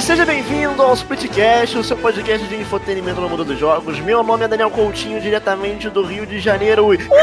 Seja bem-vindo ao Splitcast, o seu podcast de infotenimento no mundo dos jogos. Meu nome é Daniel Coutinho, diretamente do Rio de Janeiro.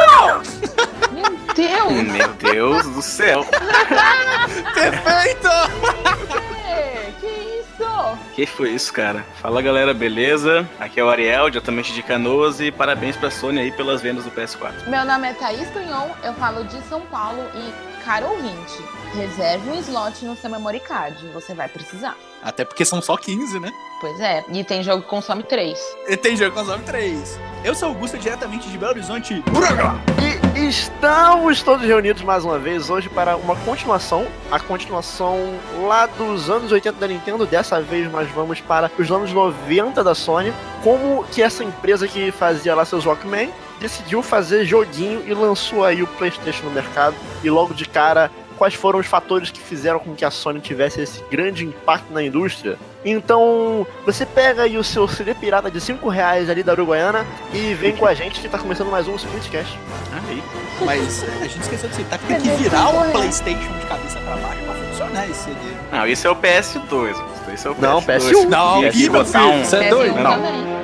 Meu Deus do céu! Perfeito! Que isso? Que foi isso, cara? Fala, galera, beleza? Aqui é o Ariel, diretamente de Canoas, e parabéns pra Sony aí pelas vendas do PS4. Meu nome é Thaís Tunhon, eu falo de São Paulo e, caro ouvinte, reserve um slot no seu memory card, você vai precisar. Até porque são só 15, né? Pois é, e tem jogo que consome 3. E tem jogo que consome 3. Eu sou o Augusto, diretamente de Belo Horizonte. E estamos todos reunidos mais uma vez hoje para uma continuação. A continuação lá dos anos 80 da Nintendo. Dessa vez nós vamos para os anos 90 da Sony. Como que essa empresa que fazia lá seus Walkman decidiu fazer joguinho e lançou aí o PlayStation no mercado. E logo de cara, quais foram os fatores que fizeram com que a Sony tivesse esse grande impacto na indústria? Então, você pega aí o seu CD pirata de R$5 ali da Uruguaiana e vem com a gente que tá começando mais um Splitcast. Aí. Mas a gente esqueceu de citar que tem que virar o PlayStation de cabeça pra baixo pra funcionar esse CD. Não, esse é o PS2. Esse é o PS2. Não, PS1. Não, Ia aqui, meu botar filho, um- você é doido? PS1 Não. também.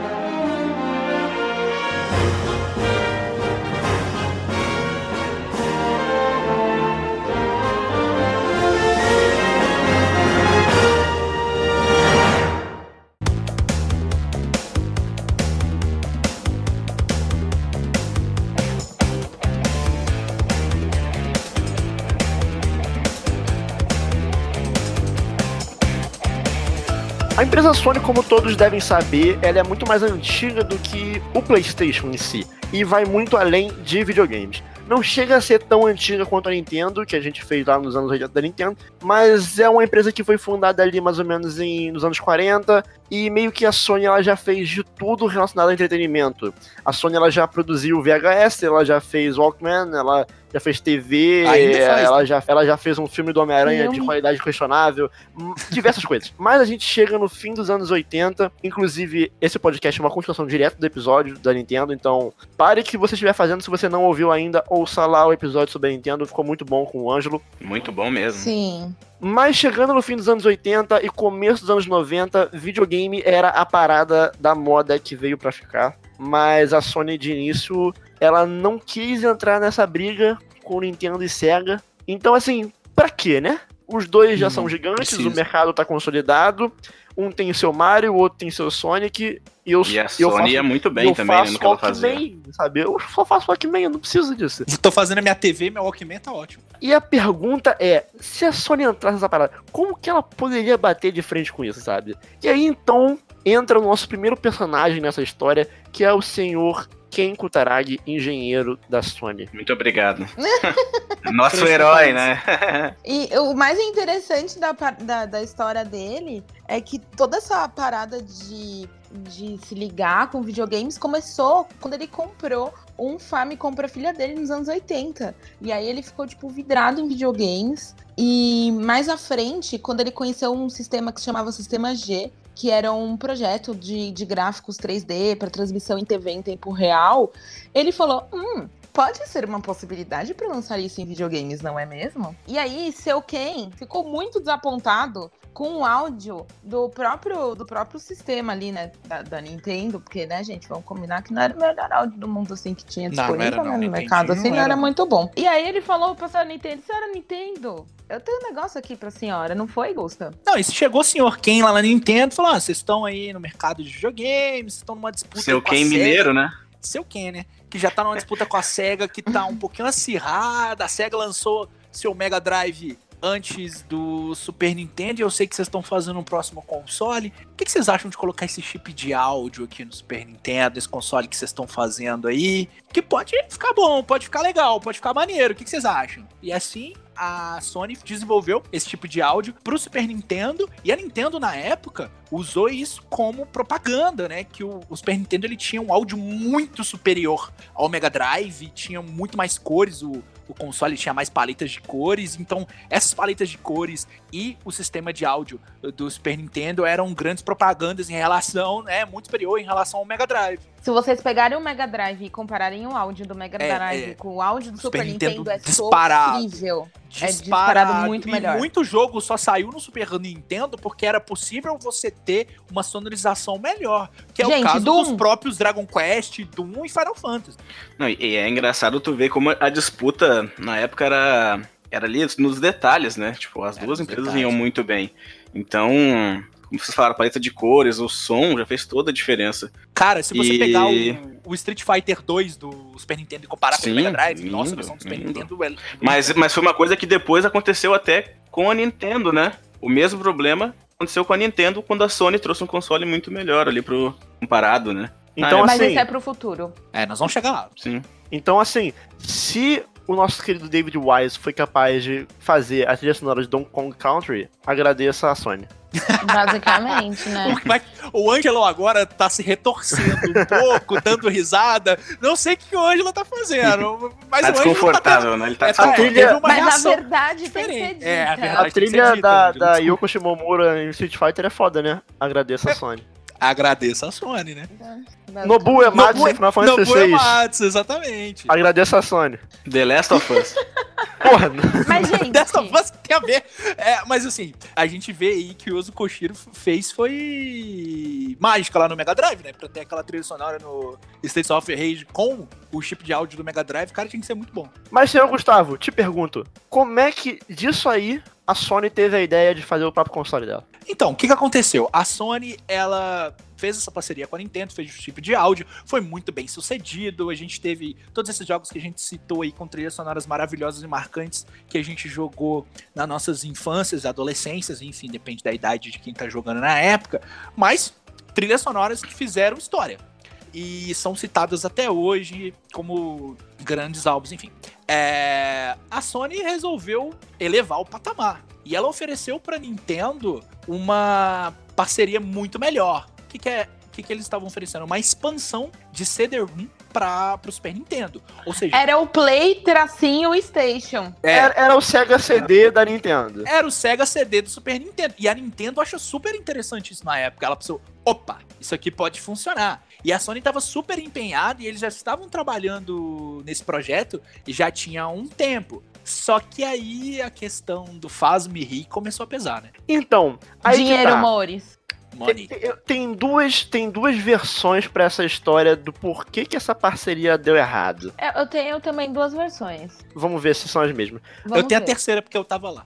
A empresa Sony, como todos devem saber, ela é muito mais antiga do que o PlayStation em si. E vai muito além de videogames. Não chega a ser tão antiga quanto a Nintendo, que a gente fez lá nos anos 80 da Nintendo, mas é uma empresa que foi fundada ali mais ou menos nos anos 40, e meio que a Sony ela já fez de tudo relacionado ao entretenimento. A Sony ela já produziu VHS, ela já fez Walkman, ela já fez TV, Ainda faz, ela já fez um filme do Homem-Aranha de qualidade questionável, diversas coisas. Mas a gente chega no fim dos anos 80, inclusive esse podcast é uma continuação direta do episódio da Nintendo, então pare o que você estiver fazendo, se você não ouviu ainda, ouça lá o episódio sobre a Nintendo, ficou muito bom com o Ângelo. Muito bom mesmo. Sim. Mas chegando no fim dos anos 80 e começo dos anos 90, videogame era a parada da moda que veio pra ficar. Mas a Sony de início, ela não quis entrar nessa briga com Nintendo e Sega. Então assim, pra quê, né? Os dois já são gigantes, precisa. o mercado tá consolidado. Um tem o seu Mario, o outro tem o seu Sonic. E a Sony ia muito bem também, né, no que ela fazia. Walkman, sabe? Eu só faço Walkman, eu não preciso disso. Tô fazendo a minha TV, meu Walkman tá ótimo. E a pergunta é, se a Sony entrasse nessa parada, como que ela poderia bater de frente com isso, sabe? E aí, então, entra o nosso primeiro personagem nessa história, que é o senhor Ken Kutaragi, engenheiro da Sony. Muito obrigado. Nosso herói, né? E o mais interessante da história dele é que toda essa parada de se ligar com videogames começou quando ele comprou um Famicom pra filha dele nos anos 80. E aí ele ficou, tipo, vidrado em videogames. E mais à frente, quando ele conheceu um sistema que se chamava Sistema G, que era um projeto de gráficos 3D para transmissão em TV em tempo real, ele falou, pode ser uma possibilidade para lançar isso em videogames, não é mesmo? E aí, seu Ken ficou muito desapontado com o áudio do próprio sistema ali, né, da Nintendo, porque, né, gente, vamos combinar que não era o melhor áudio do mundo, assim, que tinha disponível no mercado, assim, não era muito bom. E aí ele falou pra senhora Nintendo, senhora Nintendo, eu tenho um negócio aqui pra senhora, não foi, Gusta? Não, e se chegou o senhor Ken lá na Nintendo e falou, vocês estão aí no mercado de videogames, vocês estão numa disputa Seu com a Ken Sega. mineiro, né? Seu Ken, né? Que já tá numa disputa com a SEGA, que tá um pouquinho acirrada. A SEGA lançou seu Mega Drive antes do Super Nintendo, e eu sei que vocês estão fazendo um próximo console. O que vocês acham de colocar esse chip de áudio aqui no Super Nintendo, esse console que vocês estão fazendo aí? Que pode ficar bom, pode ficar legal, pode ficar maneiro. O que vocês acham? E assim, a Sony desenvolveu esse tipo de áudio pro Super Nintendo, e a Nintendo, na época, usou isso como propaganda, né? Que o Super Nintendo ele tinha um áudio muito superior ao Mega Drive, tinha muito mais cores, o console tinha mais paletas de cores, então essas paletas de cores e o sistema de áudio do Super Nintendo eram grandes propagandas em relação, né, muito superior em relação ao Mega Drive. Se vocês pegarem o Mega Drive e compararem o áudio do Mega Drive com o áudio do Super Nintendo, é sofrível. É disparado muito melhor. E muito jogo só saiu no Super Nintendo porque era possível você ter uma sonorização melhor. Que é o caso dos próprios Dragon Quest, Doom e Final Fantasy. Não, e é engraçado tu ver como a disputa na época era ali nos detalhes, né? Tipo, as duas empresas iam muito bem. Então, como vocês falaram, a paleta de cores, o som já fez toda a diferença. Cara, se você pegar o Street Fighter 2 do Super Nintendo e comparar com o Mega Drive, nossa, a versão do Super Nintendo é... Mas foi uma coisa que depois aconteceu até com a Nintendo, né? O mesmo problema aconteceu com a Nintendo quando a Sony trouxe um console muito melhor ali pro comparado, né? Então, mas assim, isso é pro futuro. Nós vamos chegar lá. Sim. Então, assim, se o nosso querido David Wise foi capaz de fazer a trilha sonora de Donkey Kong Country, agradeça a Sony. Basicamente, né? O Ângelo agora tá se retorcendo um pouco, dando risada. Não sei o que o Ângelo tá fazendo. Mas tá desconfortável, né? Ele tá mas a verdade tem que ser dita. A trilha da Yoko Shimomura em Street Fighter é foda, né? Agradeça a Sony. Agradeça a Sony, né? Nobuo Ematsu em Final Fantasy Nobuo Ematsu, exatamente. Agradeça a Sony. The Last of Us. Porra. Mas, gente... The Last of Us tem a ver. Mas, assim, a gente vê aí que o Yuzo Koshiro fez foi mágica lá no Mega Drive, né? Pra ter aquela trilha sonora no Streets of Rage com o chip de áudio do Mega Drive, cara, tinha que ser muito bom. Mas, senhor Gustavo, te pergunto, como é que disso aí a Sony teve a ideia de fazer o próprio console dela? Então, o que aconteceu? A Sony, ela fez essa parceria com a Nintendo, fez o chip de áudio, foi muito bem sucedido, a gente teve todos esses jogos que a gente citou aí com trilhas sonoras maravilhosas e marcantes que a gente jogou nas nossas infâncias, adolescências, enfim, depende da idade de quem tá jogando na época, mas trilhas sonoras que fizeram história e são citadas até hoje como grandes álbuns, enfim. A Sony resolveu elevar o patamar e ela ofereceu pra Nintendo uma parceria muito melhor. O que eles estavam oferecendo? Uma expansão de CD-ROM para o Super Nintendo. Ou seja... Era o Play-Station. Era o Sega CD da Nintendo. Era o Sega CD do Super Nintendo. E a Nintendo achou super interessante isso na época. Ela pensou, opa, isso aqui pode funcionar. E a Sony estava super empenhada e eles já estavam trabalhando nesse projeto e já tinha um tempo. Só que aí a questão do faz-me rir começou a pesar, né? Então, aí dinheiro, amores. Tem duas versões pra essa história do porquê que essa parceria deu errado. Eu tenho também duas versões. Vamos ver se são as mesmas. Eu tenho a terceira porque eu tava lá.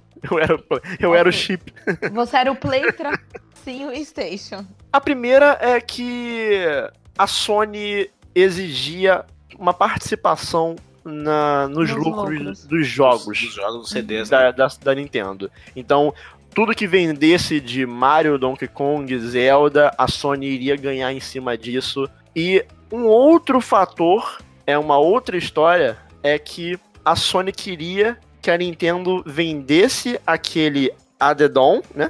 Eu era o chip. Você era o Play-Station. A primeira é que a Sony exigia uma participação nos lucros dos jogos. Dos jogos dos CDs da Nintendo. Então, tudo que vendesse de Mario, Donkey Kong, Zelda, a Sony iria ganhar em cima disso. E um outro fator, uma outra história, é que a Sony queria que a Nintendo vendesse aquele add-on, né?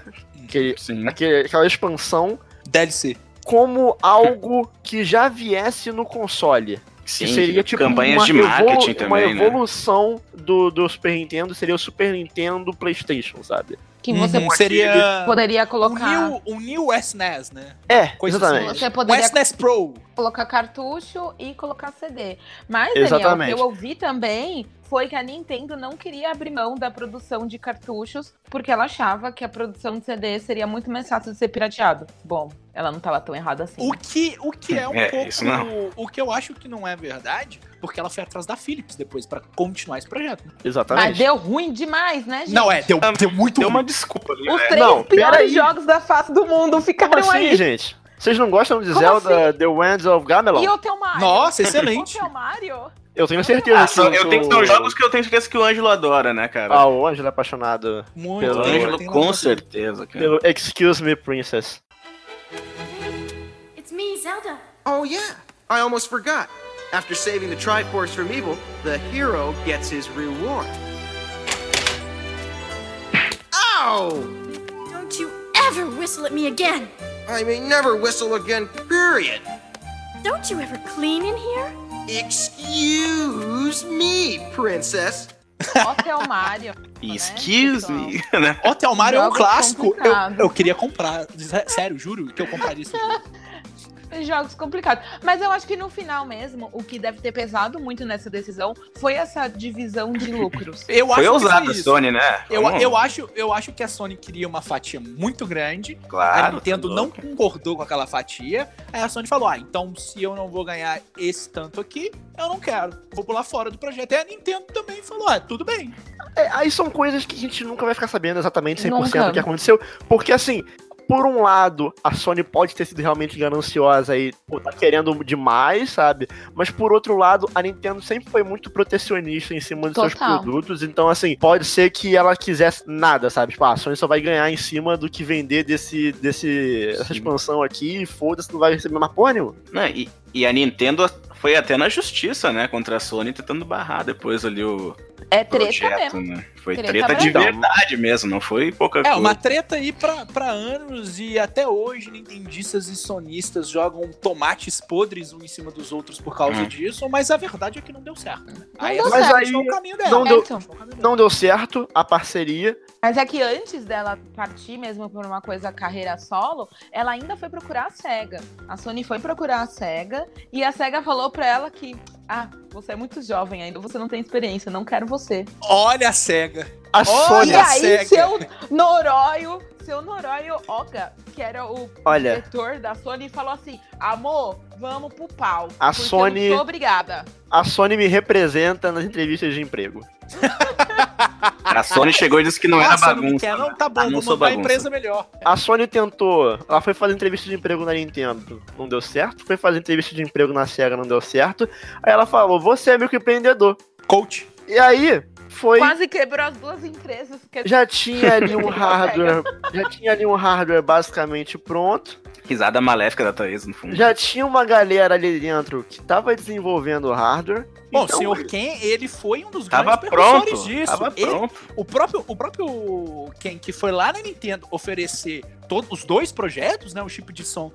Aquela expansão DLC. Como algo que já viesse no console. Sim, que seria tipo campanhas de marketing também, uma evolução do Super Nintendo, seria o Super Nintendo PlayStation, sabe? Que você poderia colocar... Um New SNES, né? Exatamente. Assim. Você poderia SNES Pro. Colocar cartucho e colocar CD. Mas, exatamente. Daniel, o que eu ouvi também foi que a Nintendo não queria abrir mão da produção de cartuchos porque ela achava que a produção de CD seria muito mais fácil de ser pirateado. Bom, ela não estava tão errada assim. O que é um pouco... O que eu acho que não é verdade, porque ela foi atrás da Philips depois pra continuar esse projeto. Exatamente. Mas deu ruim demais, né, gente? Não, deu muito ruim. Deu uma desculpa ali. Os 3 piores jogos da face do mundo ficaram Como assim, aí. Gente? Vocês não gostam de Zelda The Winds of Gamelon? E o teu Mario? Nossa, excelente. O teu Mario? Eu tenho certeza. São jogos que eu tenho certeza que o Ângelo adora, né, cara? O Ângelo é apaixonado. Muito. Pelo Ângelo, com certeza, cara. Pelo Excuse Me, Princess. It's me, Zelda. Oh yeah, I almost forgot. After saving the Triforce from evil, the hero gets his reward. Ow! Don't you ever whistle at me again. I may never whistle again, period. Don't you ever clean in here? Excuse me, princess. Hotel Mario. Excuse me, né? Hotel Mario é um clássico. Complicado. Eu queria comprar. Sério, juro que eu compraria esse jogo. Jogos complicados. Mas eu acho que no final mesmo, o que deve ter pesado muito nessa decisão foi essa divisão de lucros. Eu acho Foi que ousado a isso. Sony, né? Eu acho que a Sony queria uma fatia muito grande. Claro. A Nintendo tá não louco. concordou com aquela fatia. Aí a Sony falou: então se eu não vou ganhar esse tanto aqui, eu não quero. Vou pular fora do projeto. E a Nintendo também falou: tudo bem. Aí são coisas que a gente nunca vai ficar sabendo exatamente 100% Nunca. do que aconteceu. Porque assim, por um lado, a Sony pode ter sido realmente gananciosa aí, pô, tá querendo demais, sabe? Mas por outro lado, a Nintendo sempre foi muito protecionista em cima dos seus Total. produtos. Então, assim, pode ser que ela quisesse nada, sabe? Tipo, a Sony só vai ganhar em cima do que vender dessa expansão aqui. E foda-se, não vai receber mais porra nenhuma. Não, e a Nintendo foi até na justiça, né? Contra a Sony, tentando barrar depois ali o É treta projeto, mesmo. né? Foi Treta treta de mesmo. verdade mesmo, não foi pouca É, coisa. uma treta aí pra anos e até hoje nintendistas e sonistas jogam tomates podres um em cima dos outros por causa disso, mas a verdade é que não deu certo. Né? Aí deu a certo. Sony Mas continuou aí o caminho dela. não deu- Continuou o caminho dela. Não deu certo a parceria. Mas é que antes dela partir mesmo por uma coisa carreira solo, ela ainda foi procurar a SEGA. A Sony foi procurar a SEGA e a SEGA falou pra ela que você é muito jovem ainda, você não tem experiência, não quero você. Olha a SEGA. A Olha Sony. E a aí, SEGA. seu Noroio Oga, que era o Olha. diretor da Sony, falou assim: amor, vamos pro pau. A porque Sony- eu não sou obrigada. A Sony me representa nas entrevistas de emprego. A Sony chegou e disse que não era Nossa, não me bagunça. quer, não, tá bom, não vou sou mandar a bagunça. empresa melhor. A Sony tentou, ela foi fazer entrevista de emprego na Nintendo, não deu certo. Foi fazer entrevista de emprego na Sega, não deu certo. Aí ela falou: você é microempreendedor. Coach. E aí, foi. Quase quebrou as duas empresas. Porque Já tinha ali um hardware. Já tinha ali um hardware basicamente pronto. Risada maléfica da Thaís, no fundo. Já tinha uma galera ali dentro que tava desenvolvendo o hardware. Bom, então, o Sr. Ken, ele foi um dos Tava grandes precursores pronto. disso. Tava Ele- pronto. O próprio Ken, que foi lá na Nintendo oferecer todos os dois projetos, né, o chip de som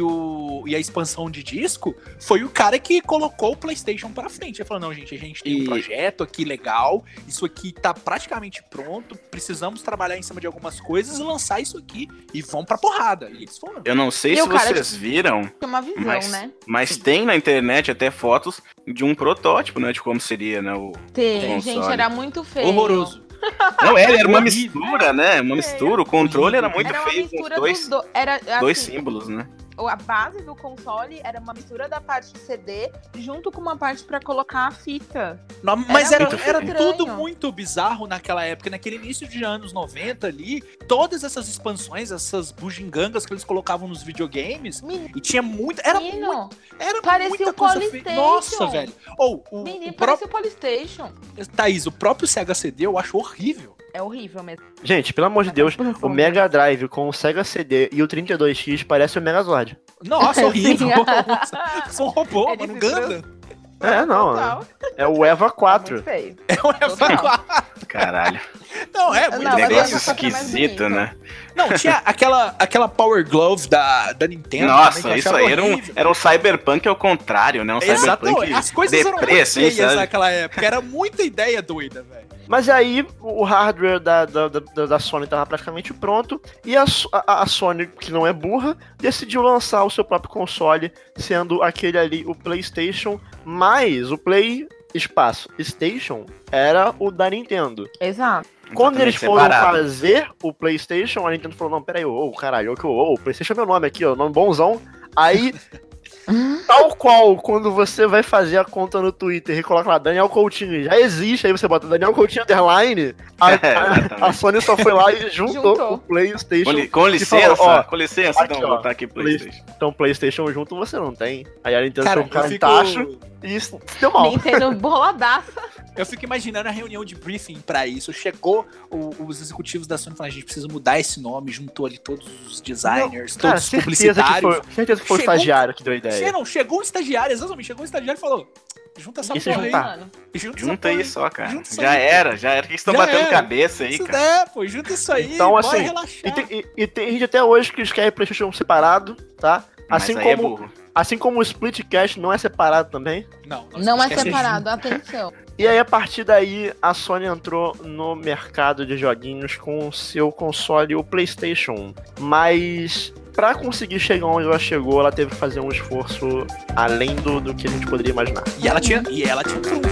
e a expansão de disco, foi o cara que colocou o PlayStation pra frente. Ele falou: não, gente, a gente tem um E- projeto aqui legal, isso aqui tá praticamente pronto, precisamos trabalhar em cima de algumas coisas e lançar isso aqui e vão pra porrada. E eles foram. Eu não sei E se o cara vocês viram, tem uma visão, mas, né? mas tem na internet até fotos de um protótipo, né? De como seria, né? O... Tem, console. gente, era muito feio. Horroroso. Não, era uma Horrível. mistura, né? Uma mistura. O controle era muito Era uma feio com mistura os dois, dos dois. Era, dois assim, símbolos, né? a base do console era uma mistura da parte CD junto com uma parte pra colocar a fita. Mas Era era, muito era estranho. tudo muito bizarro naquela época, naquele início de anos 90 ali, todas essas expansões, essas bugigangas que eles colocavam nos videogames, Menino, e tinha muito, era parecia muita o coisa feia. PlayStation. Nossa, velho. Ou o menino, próprio parecia o PlayStation. Thaís, o próprio Sega CD eu acho horrível. É horrível mesmo. gente, pelo amor de Deus, o Mega Drive com o Sega CD e o 32X parece o Megazord. Nossa, horrível. Sim. São robô, Ele mano, se Ganda. É, não. Total. É o EVA 4. Muito feio. É um Total. Caralho. Não, é muito Não, Que mas negócio essa foto é mais esquisito, bonita. né? Não, tinha aquela Power Glove da Nintendo. também, que Nossa, eu isso achava aí horrível. era um cyberpunk ao contrário, né? Um Exato, cyberpunk as coisas eram deprê, muito assim, feias sabe? naquela época. Era muita ideia doida, velho. Mas aí o hardware da Sony estava praticamente pronto e a Sony, que não é burra, decidiu lançar o seu próprio console, sendo aquele ali o PlayStation, mais o Play Espaço Station era o da Nintendo. Exato. Quando eles foram separado. fazer o PlayStation, a Nintendo falou: não, peraí, caralho, o PlayStation é meu nome aqui, ó, nome bonzão. Aí, tal qual, quando você vai fazer a conta no Twitter e coloca lá Daniel Coutinho, já existe, aí você bota Daniel Coutinho underline, a Sony só foi lá e juntou o PlayStation. Com licença, falou, ó, com licença, aqui, então, ó, vou botar aqui PlayStation. Então PlayStation junto você não tem. Aí a Nintendo Cara, foi um cara eu de fico... tacho e isso deu mal. Nintendo boladaça. Eu fico imaginando a reunião de briefing pra isso. Chegou os executivos da Sony e falaram: a gente precisa mudar esse nome. Juntou ali todos os designers, Cara, todos os certeza que publicitários. foi o Chegou- estagiário que deu a ideia. Chegou um estagiário, exatamente. Chegou um estagiário e falou: junta essa E se porra aí. juntar? Junta, Junta aí só, cara. Junta isso Já aí. era. O que vocês estão Já batendo era. cabeça aí, Isso cara? é, pô, junta isso aí. Então, bora assim, relaxar. E tem gente até hoje que quer PlayStation separado, tá? Mas Assim aí é como, burro. assim como o Splitcast não é separado também. Não é esquece separado, atenção. E aí, a partir daí, a Sony entrou no mercado de joguinhos com o seu console, o PlayStation. Mas pra conseguir chegar onde ela chegou, ela teve que fazer um esforço além do que a gente poderia imaginar. E ela tinha tudo.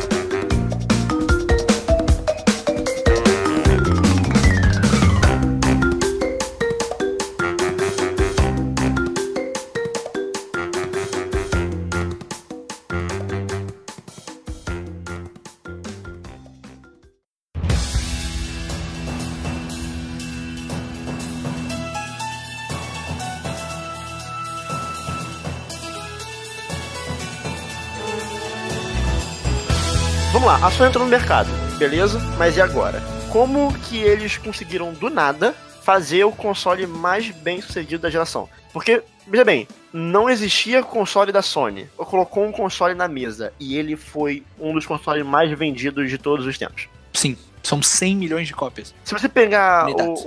Vamos lá, a Sony entrou no mercado, beleza? Mas e agora? Como que eles conseguiram, do nada, fazer o console mais bem sucedido da geração? Porque, veja bem, não existia console da Sony. Colocou um console na mesa e ele foi um dos consoles mais vendidos de todos os tempos. Sim, são 100 milhões de cópias. Se você pegar Unidades.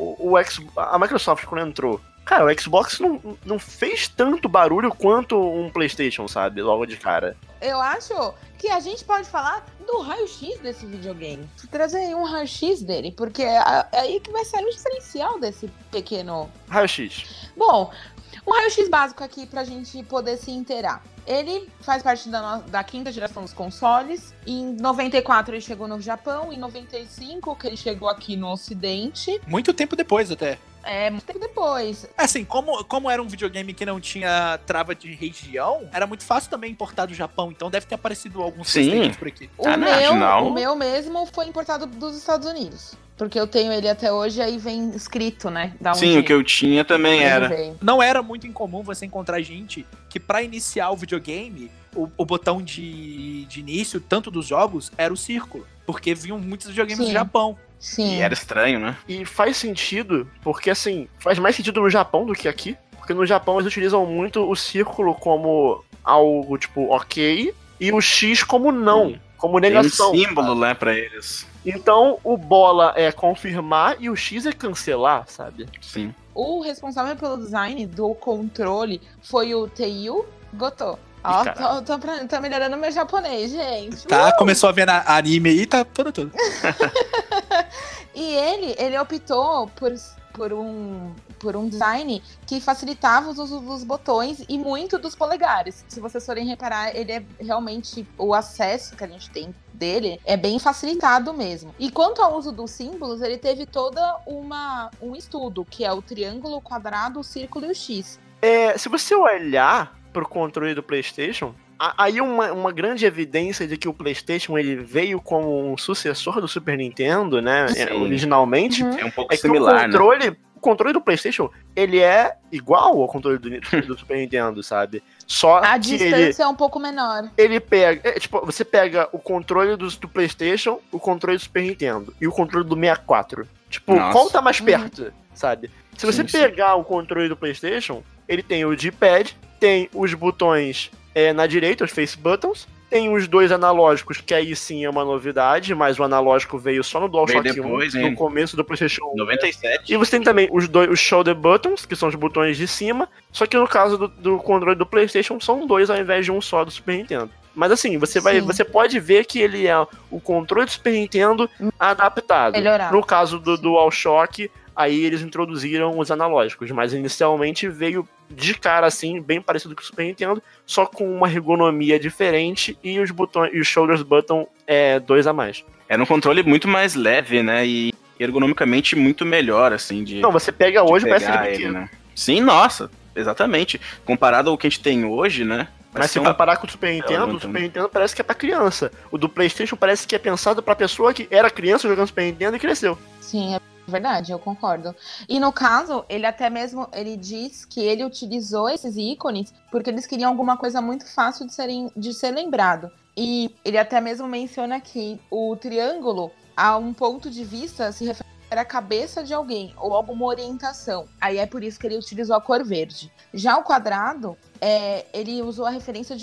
a Microsoft quando entrou, cara, o Xbox não fez tanto barulho quanto um PlayStation, sabe? Logo de cara. Eu acho que a gente pode falar do raio-x desse videogame. Trazer aí um raio-x dele, porque é aí que vai sair o diferencial desse pequeno... Raio-X. Bom, um raio-x básico aqui pra gente poder se inteirar. Ele faz parte da quinta geração dos consoles. Em 94 ele chegou no Japão, em 95 que ele chegou aqui no Ocidente. Muito tempo depois até. Muito tempo depois. Assim, como era um videogame que não tinha trava de região, era muito fácil também importar do Japão, então deve ter aparecido alguns PlayStation por aqui. O meu mesmo foi importado dos Estados Unidos. Porque eu tenho ele até hoje, aí vem escrito, né? Sim, o que eu tinha também era. Não era muito incomum você encontrar gente que pra iniciar o videogame, o botão de início, tanto dos jogos, era o círculo. Porque vinham muitos videogames do Japão. Sim. E era estranho, né? E faz sentido, porque assim, faz mais sentido no Japão do que aqui. Porque no Japão eles utilizam muito o círculo como algo, tipo, ok, e o X como não, como negação. Tem um símbolo, né, pra eles. Então, o bola é confirmar e o X é cancelar, sabe? Sim. O responsável pelo design do controle foi o Teiyu Goto. Ó, tô melhorando meu japonês, gente. Tá, começou a ver na anime aí, tá tudo. E ele optou por um design que facilitava o uso dos botões e muito dos polegares. Se vocês forem reparar, ele é realmente, o acesso que a gente tem dele é bem facilitado mesmo. E quanto ao uso dos símbolos, ele teve toda um estudo, que é o triângulo, o quadrado, o círculo e o X. Se você olhar pro controle do PlayStation, aí uma grande evidência de que o PlayStation ele veio como um sucessor do Super Nintendo, né? Originalmente. É um pouco que similar, o controle do PlayStation, ele é igual ao controle do Super Nintendo, sabe? Só a que distância é um pouco menor. Ele pega... tipo, você pega o controle do PlayStation, o controle do Super Nintendo e o controle do 64. Tipo, qual tá mais perto, sabe? Se você pegar o controle do PlayStation, ele tem o D-pad, tem os botões na direita, os face buttons, tem os dois analógicos, que aí sim é uma novidade, mas o analógico veio só no DualShock 1, no começo do PlayStation 97. E você tem também os shoulder buttons, que são os botões de cima, só que no caso do controle do PlayStation são dois ao invés de um só do Super Nintendo. Mas assim, você pode ver que ele é o controle do Super Nintendo adaptado. Melhorado. No caso do DualShock, aí eles introduziram os analógicos, mas inicialmente veio de cara assim, bem parecido com o Super Nintendo, só com uma ergonomia diferente e os botões e os shoulders button dois a mais. Era um controle muito mais leve, né? E ergonomicamente muito melhor, assim, Não, você pega hoje, parece ele, né? Sim, nossa, exatamente. Comparado ao que a gente tem hoje, né? Mas se comparar com o Super Nintendo, o Super Nintendo parece que é pra criança. O do PlayStation parece que é pensado pra pessoa que era criança jogando Super Nintendo e cresceu. Sim, é verdade, eu concordo. E no caso, ele até mesmo, ele diz que ele utilizou esses ícones porque eles queriam alguma coisa muito fácil de ser lembrado. E ele até mesmo menciona que o triângulo, a um ponto de vista, se refere à cabeça de alguém ou alguma orientação. Aí é por isso que ele utilizou a cor verde. Já o quadrado, ele usou a referência de uma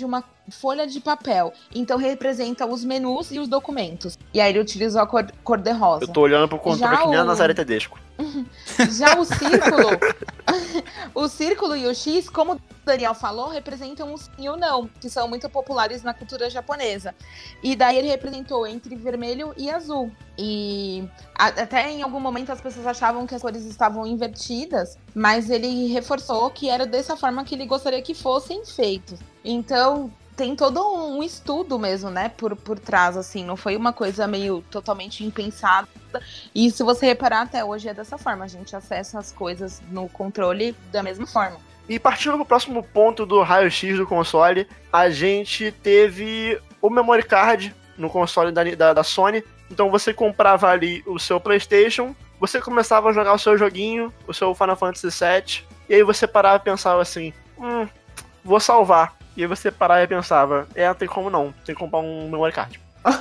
folha de papel. Então representa os menus e os documentos. E aí ele utilizou a cor de rosa. Eu tô olhando pro controle que nem a Nazaré Tedesco. Já o círculo, o círculo e o X, como o Daniel falou, representam o sim e o não, que são muito populares na cultura japonesa. E daí ele representou entre vermelho e azul. E até em algum momento as pessoas achavam que as cores estavam invertidas, mas ele reforçou que era dessa forma que ele gostaria que fossem feitos. Então tem todo um estudo mesmo, né, por trás, assim, não foi uma coisa meio totalmente impensada. E se você reparar, até hoje é dessa forma, a gente acessa as coisas no controle da mesma forma. E partindo pro próximo ponto do raio-x do console, a gente teve o memory card no console da Sony. Então você comprava ali o seu PlayStation, você começava a jogar o seu joguinho, o seu Final Fantasy VII, e aí você parava e pensava assim, vou salvar. E aí você parava e pensava, tem como não, tem que comprar um memory card.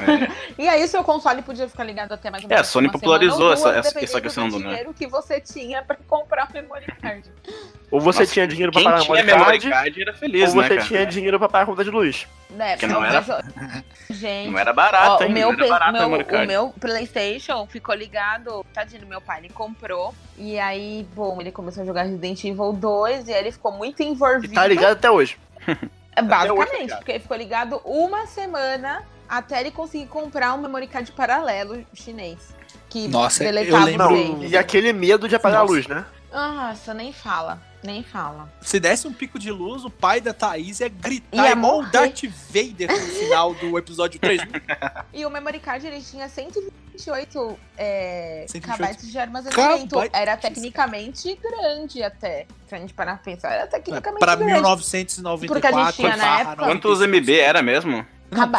E aí o seu console podia ficar ligado até mais ou menos a Sony popularizou essa questão do dinheiro que você tinha pra comprar o memory card. Ou você tinha dinheiro pra pagar o memory card, era feliz, ou você tinha dinheiro pra pagar a conta de luz. Porque não era... Gente, não era barato, hein? O meu PlayStation ficou ligado, tadinho, meu pai, ele comprou, e aí, bom, ele começou a jogar Resident Evil 2, e aí ele ficou muito envolvido. E tá ligado até hoje. Basicamente, porque ele ficou ligado uma semana até ele conseguir comprar um memory card paralelo chinês. Que deletava eu lembro. E aquele medo de apagar a luz, né? Nossa, nem fala. Se desse um pico de luz, o pai da Thaís ia gritar igual o Darth Vader no final do episódio 3. E o memory card, ele tinha 128 KB de armazenamento. Cabai... Era tecnicamente grande até. Se a gente parar pra pensar, era tecnicamente pra grande. 1994. Porque a gente tinha na época... Quantos MB era mesmo? Não,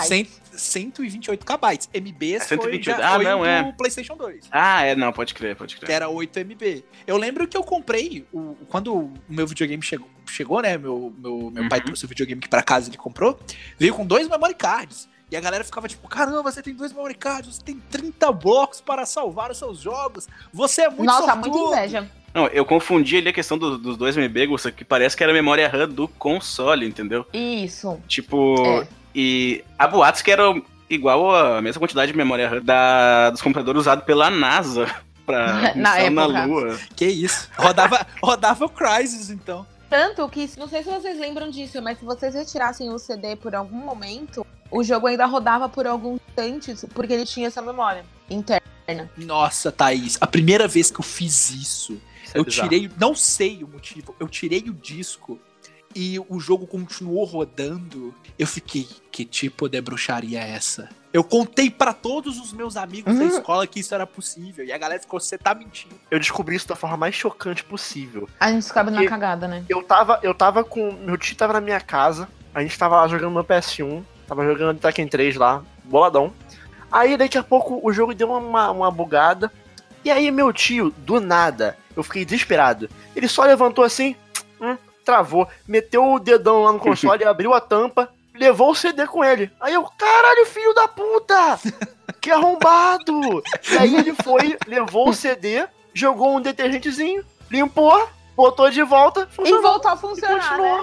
128 KB. MB foi do PlayStation 2. Não, pode crer. Que era 8 MB. Eu lembro que eu comprei, quando o meu videogame chegou, né? Meu pai trouxe o videogame que pra casa ele comprou, veio com 2 memory cards. E a galera ficava tipo, caramba, você tem 2 memory cards, você tem 30 blocos para salvar os seus jogos, você é muito sortudo. Nossa, muita inveja. Não, eu confundi ali a questão dos 2 MB, que parece que era a memória RAM do console, entendeu? Isso. Tipo... E há boatos que era igual a mesma quantidade de memória RAM dos computadores usados pela NASA pra missão na Lua. Que isso. Rodava o Crysis, então. Tanto que, não sei se vocês lembram disso, mas se vocês retirassem o CD por algum momento, o jogo ainda rodava por alguns instantes, porque ele tinha essa memória interna. Nossa, Thaís, a primeira vez que eu fiz isso eu tirei, não sei o motivo, eu tirei o disco e o jogo continuou rodando. Eu fiquei, que tipo de bruxaria é essa? Eu contei pra todos os meus amigos da escola que isso era possível. E a galera ficou, você tá mentindo. Eu descobri isso da forma mais chocante possível. A gente ficava na cagada, né? Eu tava com... Meu tio tava na minha casa. A gente tava lá jogando no PS1. Tava jogando Tekken 3 lá. Boladão. Aí daqui a pouco o jogo deu uma bugada. E aí meu tio, do nada, eu fiquei desesperado. Ele só levantou assim... travou, meteu o dedão lá no console, abriu a tampa, levou o CD com ele. Aí eu, caralho, filho da puta! Que arrombado! E aí ele foi, levou o CD, jogou um detergentezinho, limpou, botou de volta, funcionou. E voltou a funcionar, né?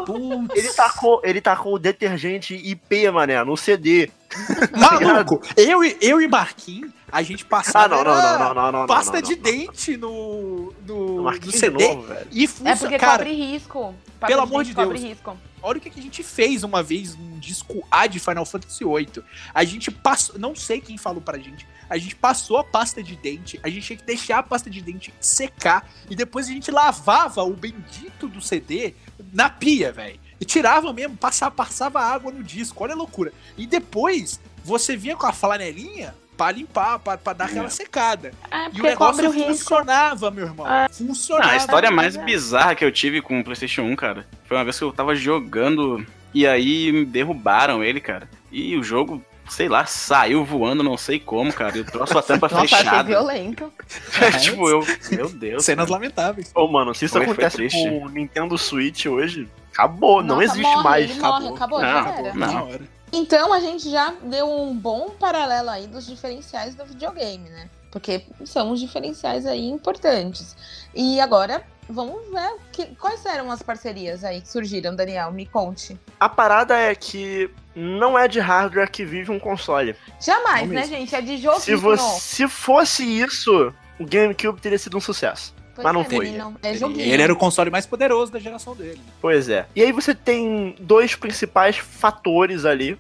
Ele tacou o detergente IP, mané, no CD. Maluco, eu e Marquinhos, a gente passava não, pasta de dente no CD novo, velho. E funciona. É porque cobre risco. Pelo amor de Deus. Cobre risco. Olha o que a gente fez uma vez num disco A de Final Fantasy VIII. A gente passou, não sei quem falou pra gente, a gente passou a pasta de dente, a gente tinha que deixar a pasta de dente secar e depois a gente lavava o bendito do CD na pia, velho. E tirava mesmo, passava água no disco, olha a loucura. E depois você vinha com a flanelinha pra limpar, pra dar aquela secada. E o negócio funcionava, meu irmão. Funcionava. A história mais bizarra que eu tive com o PlayStation 1, cara, foi uma vez que eu tava jogando e aí me derrubaram ele, cara. E o jogo, sei lá, saiu voando, não sei como, cara. E trouxe a tampa fechada. Nossa, achei violento. Tipo, meu Deus. Cenas lamentáveis. Ô, mano, se isso acontece com o Nintendo Switch hoje, acabou, não existe mais. Acabou, já era. Não. Então a gente já deu um bom paralelo aí dos diferenciais do videogame, né? porque são os diferenciais aí importantes. E agora, vamos ver quais eram as parcerias aí que surgiram, Daniel, me conte. A parada é que não é de hardware que vive um console. Jamais, Não né, mesmo. gente? É de jogo. Se fosse isso, o GameCube teria sido um sucesso. Pois mas não é, foi. menino, é joguinho. Ele era o console mais poderoso da geração dele. Pois é. E aí você tem dois principais fatores ali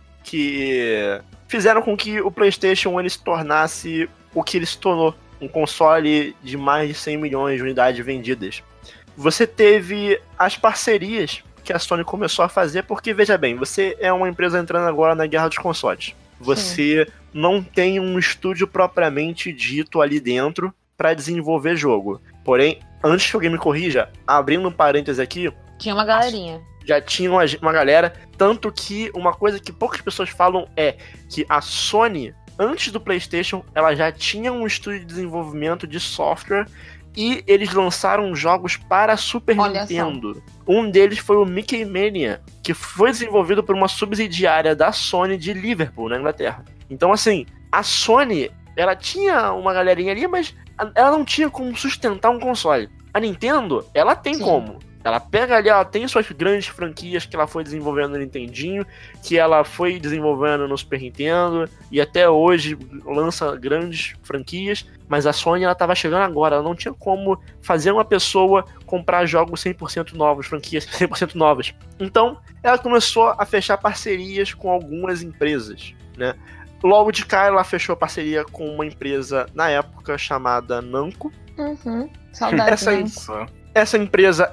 que fizeram com que o PlayStation ele se tornasse o que ele se tornou. Um console de mais de 100 milhões de unidades vendidas. Você teve as parcerias que a Sony começou a fazer, porque, veja bem, você é uma empresa entrando agora na guerra dos consoles. Você não tem um estúdio propriamente dito ali dentro para desenvolver jogo. Porém, antes que alguém me corrija, abrindo um parênteses aqui, Tinha uma galerinha. já tinha uma galera, tanto que uma coisa que poucas pessoas falam é que a Sony, antes do PlayStation, ela já tinha um estúdio de desenvolvimento de software e eles lançaram jogos para a Super Olha Nintendo. Um deles foi o Mickey Mania, que foi desenvolvido por uma subsidiária da Sony de Liverpool, na Inglaterra. Então, assim, a Sony, ela tinha uma galerinha ali, mas ela não tinha como sustentar um console. A Nintendo, ela tem como. Ela pega ali, ela tem suas grandes franquias que ela foi desenvolvendo no Nintendinho, que ela foi desenvolvendo no Super Nintendo, e até hoje lança grandes franquias, mas a Sony ela tava chegando agora, ela não tinha como fazer uma pessoa comprar jogos 100% novos, franquias 100% novas. Então, ela começou a fechar parcerias com algumas empresas, né? Logo de cara, ela fechou parceria com uma empresa, na época, chamada Namco. Saudades, Essa empresa,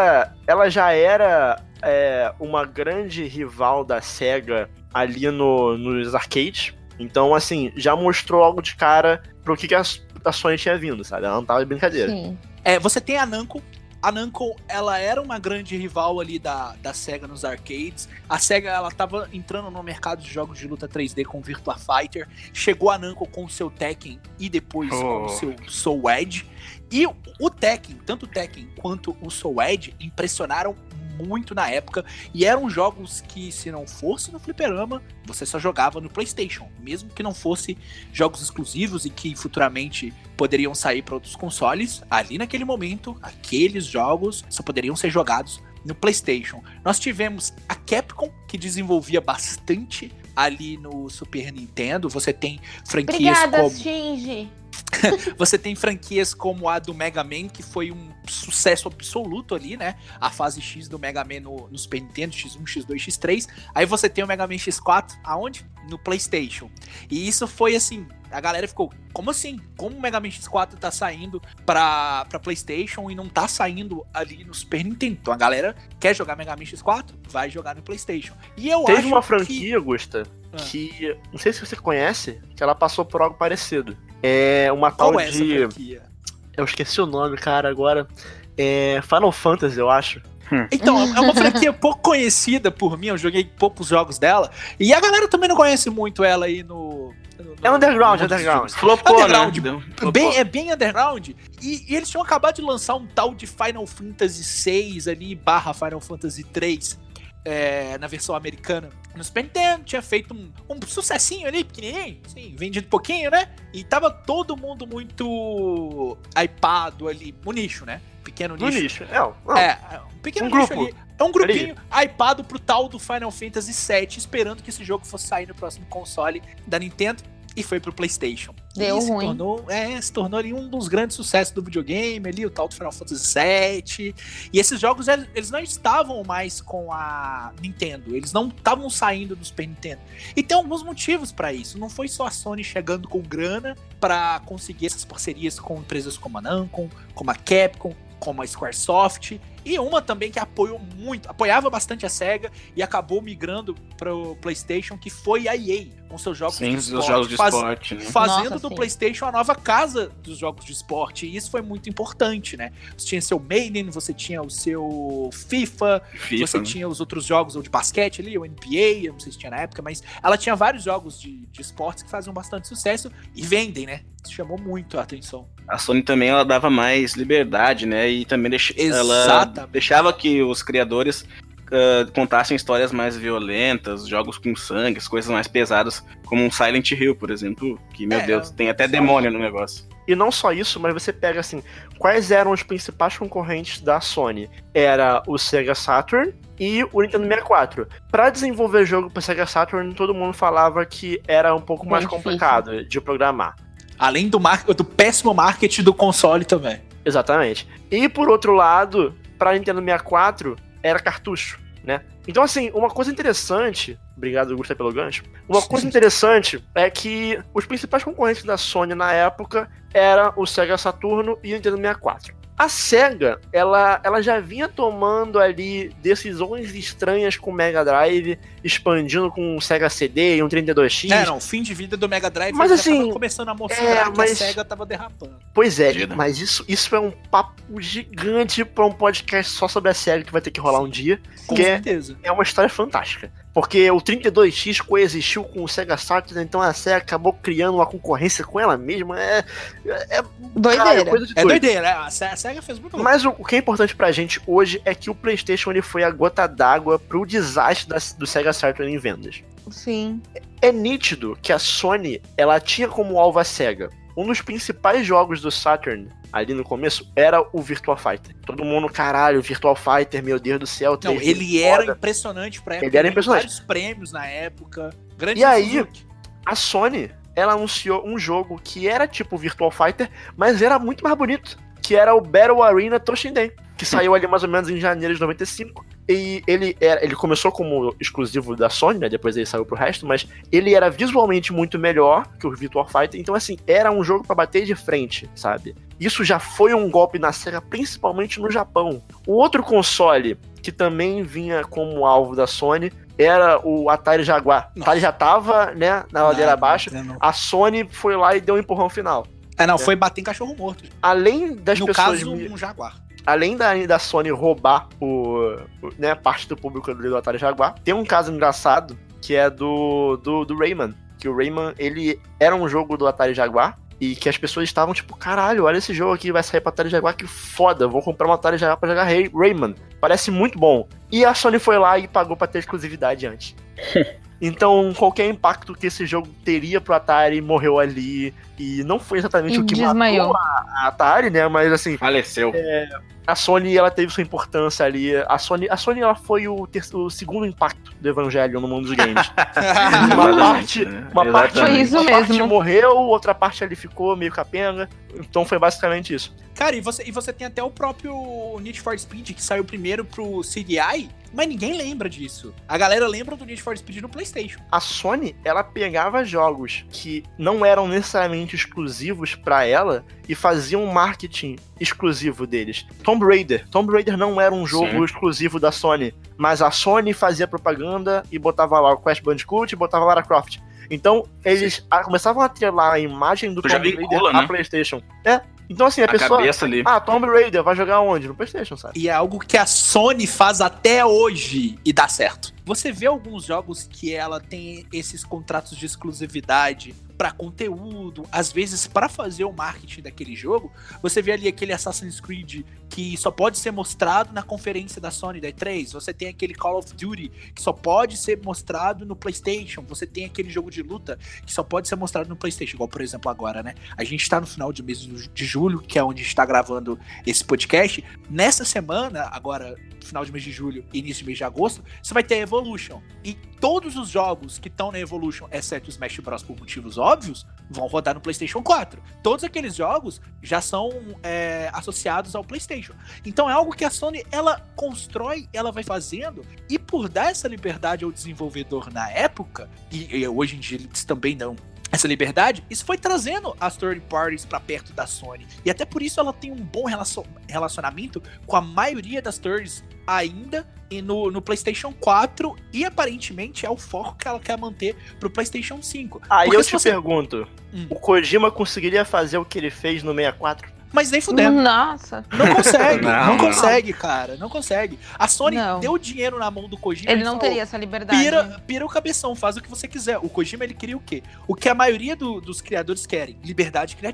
ela já era uma grande rival da SEGA ali nos arcades. Então, assim, já mostrou logo de cara pro que a Sony tinha vindo, sabe? Ela não tava de brincadeira. Sim. Você tem a Namco. A Namco, ela era uma grande rival ali da SEGA nos arcades. A SEGA, ela tava entrando no mercado de jogos de luta 3D com Virtua Fighter. Chegou a Namco com o seu Tekken e depois com o seu Soul Edge. E o Tekken, tanto o Tekken quanto o Soul Edge, impressionaram muito na época. E eram jogos que, se não fosse no fliperama, você só jogava no PlayStation. Mesmo que não fosse jogos exclusivos e que futuramente poderiam sair para outros consoles, ali naquele momento, aqueles jogos só poderiam ser jogados no PlayStation. Nós tivemos a Capcom, que desenvolvia bastante ali no Super Nintendo. Você tem franquias Obrigada, como... Shinji. Você tem franquias como a do Mega Man, que foi um sucesso absoluto ali, né? A fase X do Mega Man no Super Nintendo, X1, X2, X3. Aí você tem o Mega Man X4, aonde? No PlayStation. E isso foi assim, a galera ficou, como assim? Como o Mega Man X4 tá saindo pra PlayStation e não tá saindo ali no Super Nintendo? Então a galera quer jogar Mega Man X4, vai jogar no PlayStation. E eu Teve acho uma franquia, Gusta, que não sei se você conhece, que ela passou por algo parecido. É uma Qual tal é essa de... franquia? Eu esqueci o nome, cara, agora. Final Fantasy, eu acho. Então, é uma franquia pouco conhecida por mim, eu joguei poucos jogos dela, e a galera também não conhece muito ela aí no É underground. Flopou, Underground, né? bem underground. E eles tinham acabado de lançar um tal de Final Fantasy VI ali, / Final Fantasy III, na versão americana. No Super Nintendo tinha feito um sucessinho ali, pequenininho, assim, vendido pouquinho, né? E tava todo mundo muito hypado ali, no nicho, né? Pequeno nicho. No nicho, Um pequeno Um nicho grupo. ali. É um grupinho hypado pro tal do Final Fantasy VII, esperando que esse jogo fosse sair no próximo console da Nintendo. E foi pro PlayStation. Deu e ruim. Se tornou ali um dos grandes sucessos do videogame, ali, o tal do Final Fantasy VII. E esses jogos, eles não estavam mais com a Nintendo. Eles não estavam saindo do Super Nintendo. E tem alguns motivos pra isso. Não foi só a Sony chegando com grana pra conseguir essas parcerias com empresas como a Namco, como a Capcom, como a Squaresoft, e uma também que apoiava bastante a SEGA e acabou migrando pro PlayStation, que foi a EA, com seus jogos Sim, de os esporte, jogos de esporte, né? fazendo Nossa, do sim. PlayStation a nova casa dos jogos de esporte, e isso foi muito importante, né? Você tinha seu Madden, você tinha o seu FIFA, você né? tinha os outros jogos ou de basquete ali, o NBA, eu não sei se tinha na época, mas ela tinha vários jogos de esportes que faziam bastante sucesso e vendem, né? Isso chamou muito a atenção. A Sony também ela dava mais liberdade, né? E também ela Exatamente. deixava que os criadores contassem histórias mais violentas, jogos com sangue, as coisas mais pesadas, como um Silent Hill, por exemplo, que, meu Deus, tem até demônio no negócio. E não só isso, mas você pega assim, quais eram os principais concorrentes da Sony? Era o Sega Saturn e o Nintendo 64. Pra desenvolver jogo pro Sega Saturn, todo mundo falava que era um pouco mais complicado de programar. Além do péssimo marketing do console também. Exatamente. E por outro lado, pra Nintendo 64, era cartucho, né? Então, assim, uma coisa interessante... Obrigado, Gustavo, pelo gancho. Uma coisa interessante é que os principais concorrentes da Sony na época eram o Sega Saturno e o Nintendo 64. A Sega, ela já vinha tomando ali decisões estranhas com o Mega Drive, expandindo com um Sega CD e um 32X. O fim de vida do Mega Drive mas, assim, tava começando a mostrar que a Sega tava derrapando. Pois é, mas isso é um papo gigante pra um podcast só sobre a Sega que vai ter que rolar um dia. Com certeza. É uma história fantástica. Porque o 32X coexistiu com o Sega Saturn, então a Sega acabou criando uma concorrência com ela mesma. Doideira. Cara, doideira. A Sega fez muito. Mas o que é importante pra gente hoje é que o PlayStation ele foi a gota d'água pro desastre do Sega Saturn em vendas. Sim. É nítido que a Sony, ela tinha como alvo a Sega. Um dos principais jogos do Saturn, ali no começo, era o Virtua Fighter. Todo mundo, caralho, Virtua Fighter, meu Deus do céu. Não, ele era impressionante pra época. Ele era impressionante. Vários prêmios na época. Grande e aí, a Sony, ela anunciou um jogo que era tipo Virtua Fighter, mas era muito mais bonito. Que era o Battle Arena Toshinden, que saiu ali mais ou menos em janeiro de 95. E ele começou como exclusivo da Sony, né? Depois ele saiu pro resto, mas ele era visualmente muito melhor que o Virtua Fighter. Então, assim, era um jogo pra bater de frente, sabe? Isso já foi um golpe na Sega, principalmente no Japão. O outro console que também vinha como alvo da Sony era o Atari Jaguar. O Atari já tava, né, na ladeira abaixo. A Sony foi lá e deu um empurrão final. Foi bater em cachorro morto. Além das no pessoas... No caso, um Jaguar. Além da Sony roubar né, parte do público do Atari Jaguar, tem um caso engraçado que é do Rayman. Que o Rayman, ele era um jogo do Atari Jaguar e que as pessoas estavam tipo, caralho, olha esse jogo aqui, vai sair pra Atari Jaguar, que foda, vou comprar um Atari Jaguar pra jogar Rayman. Parece muito bom. E a Sony foi lá e pagou pra ter exclusividade antes. Então, qualquer impacto que esse jogo teria pro Atari morreu ali. E não foi exatamente o que desmaiou. matou a Atari, né? Mas assim... Faleceu. A Sony, ela teve sua importância ali. A Sony ela foi o segundo impacto do Evangelho no mundo dos games. uma parte morreu, outra parte ali ficou meio capenga. Então foi basicamente isso. Cara, e você tem até o próprio Need for Speed, que saiu primeiro pro CDI, mas ninguém lembra disso. A galera lembra do Need for Speed no PlayStation. A Sony, ela pegava jogos que não eram necessariamente exclusivos pra ela e fazia um marketing exclusivo deles. Tomb Raider não era um jogo exclusivo da Sony, mas a Sony fazia propaganda e botava lá o Crash Bandicoot e botava Lara Croft. Então, eles começavam a atrelar a imagem do Tomb Raider à PlayStation. Então, assim, a pessoa... cabeça ali. Tomb Raider, vai jogar onde? No PlayStation, sabe? E é algo que a Sony faz até hoje e dá certo. Você vê alguns jogos que ela tem esses contratos de exclusividade para conteúdo, às vezes para fazer o marketing daquele jogo. Você vê ali aquele Assassin's Creed que só pode ser mostrado na conferência da Sony da E3. Você tem aquele Call of Duty que só pode ser mostrado no PlayStation. Você tem aquele jogo de luta que só pode ser mostrado no PlayStation, igual por exemplo agora, né? A gente tá no final de mês de julho, que é onde a gente tá gravando esse podcast. Nessa semana, agora final de mês de julho e início de mês de agosto, você vai ter a Evolution. E todos os jogos que estão na Evolution, exceto o Smash Bros. Por motivos óbvios, vão rodar no PlayStation 4. Todos aqueles jogos já são associados ao PlayStation. Então é algo que a Sony, ela constrói, ela vai fazendo, e por dar essa liberdade ao desenvolvedor na época, e hoje em dia eles também dão essa liberdade, isso foi trazendo as third parties pra perto da Sony. E até por isso ela tem um bom relacionamento com a maioria das thirds ainda no PlayStation 4, e aparentemente é o foco que ela quer manter pro PlayStation 5. Aí eu te pergunto, o Kojima conseguiria fazer o que ele fez no 64? Mas nem fudendo. Nossa. Não consegue, não consegue, cara. Não consegue. A Sony deu dinheiro na mão do Kojima. Ele não teria essa liberdade. Pira o cabeção, faz o que você quiser. O Kojima, ele queria o quê? O que a maioria dos criadores querem: liberdade criativa.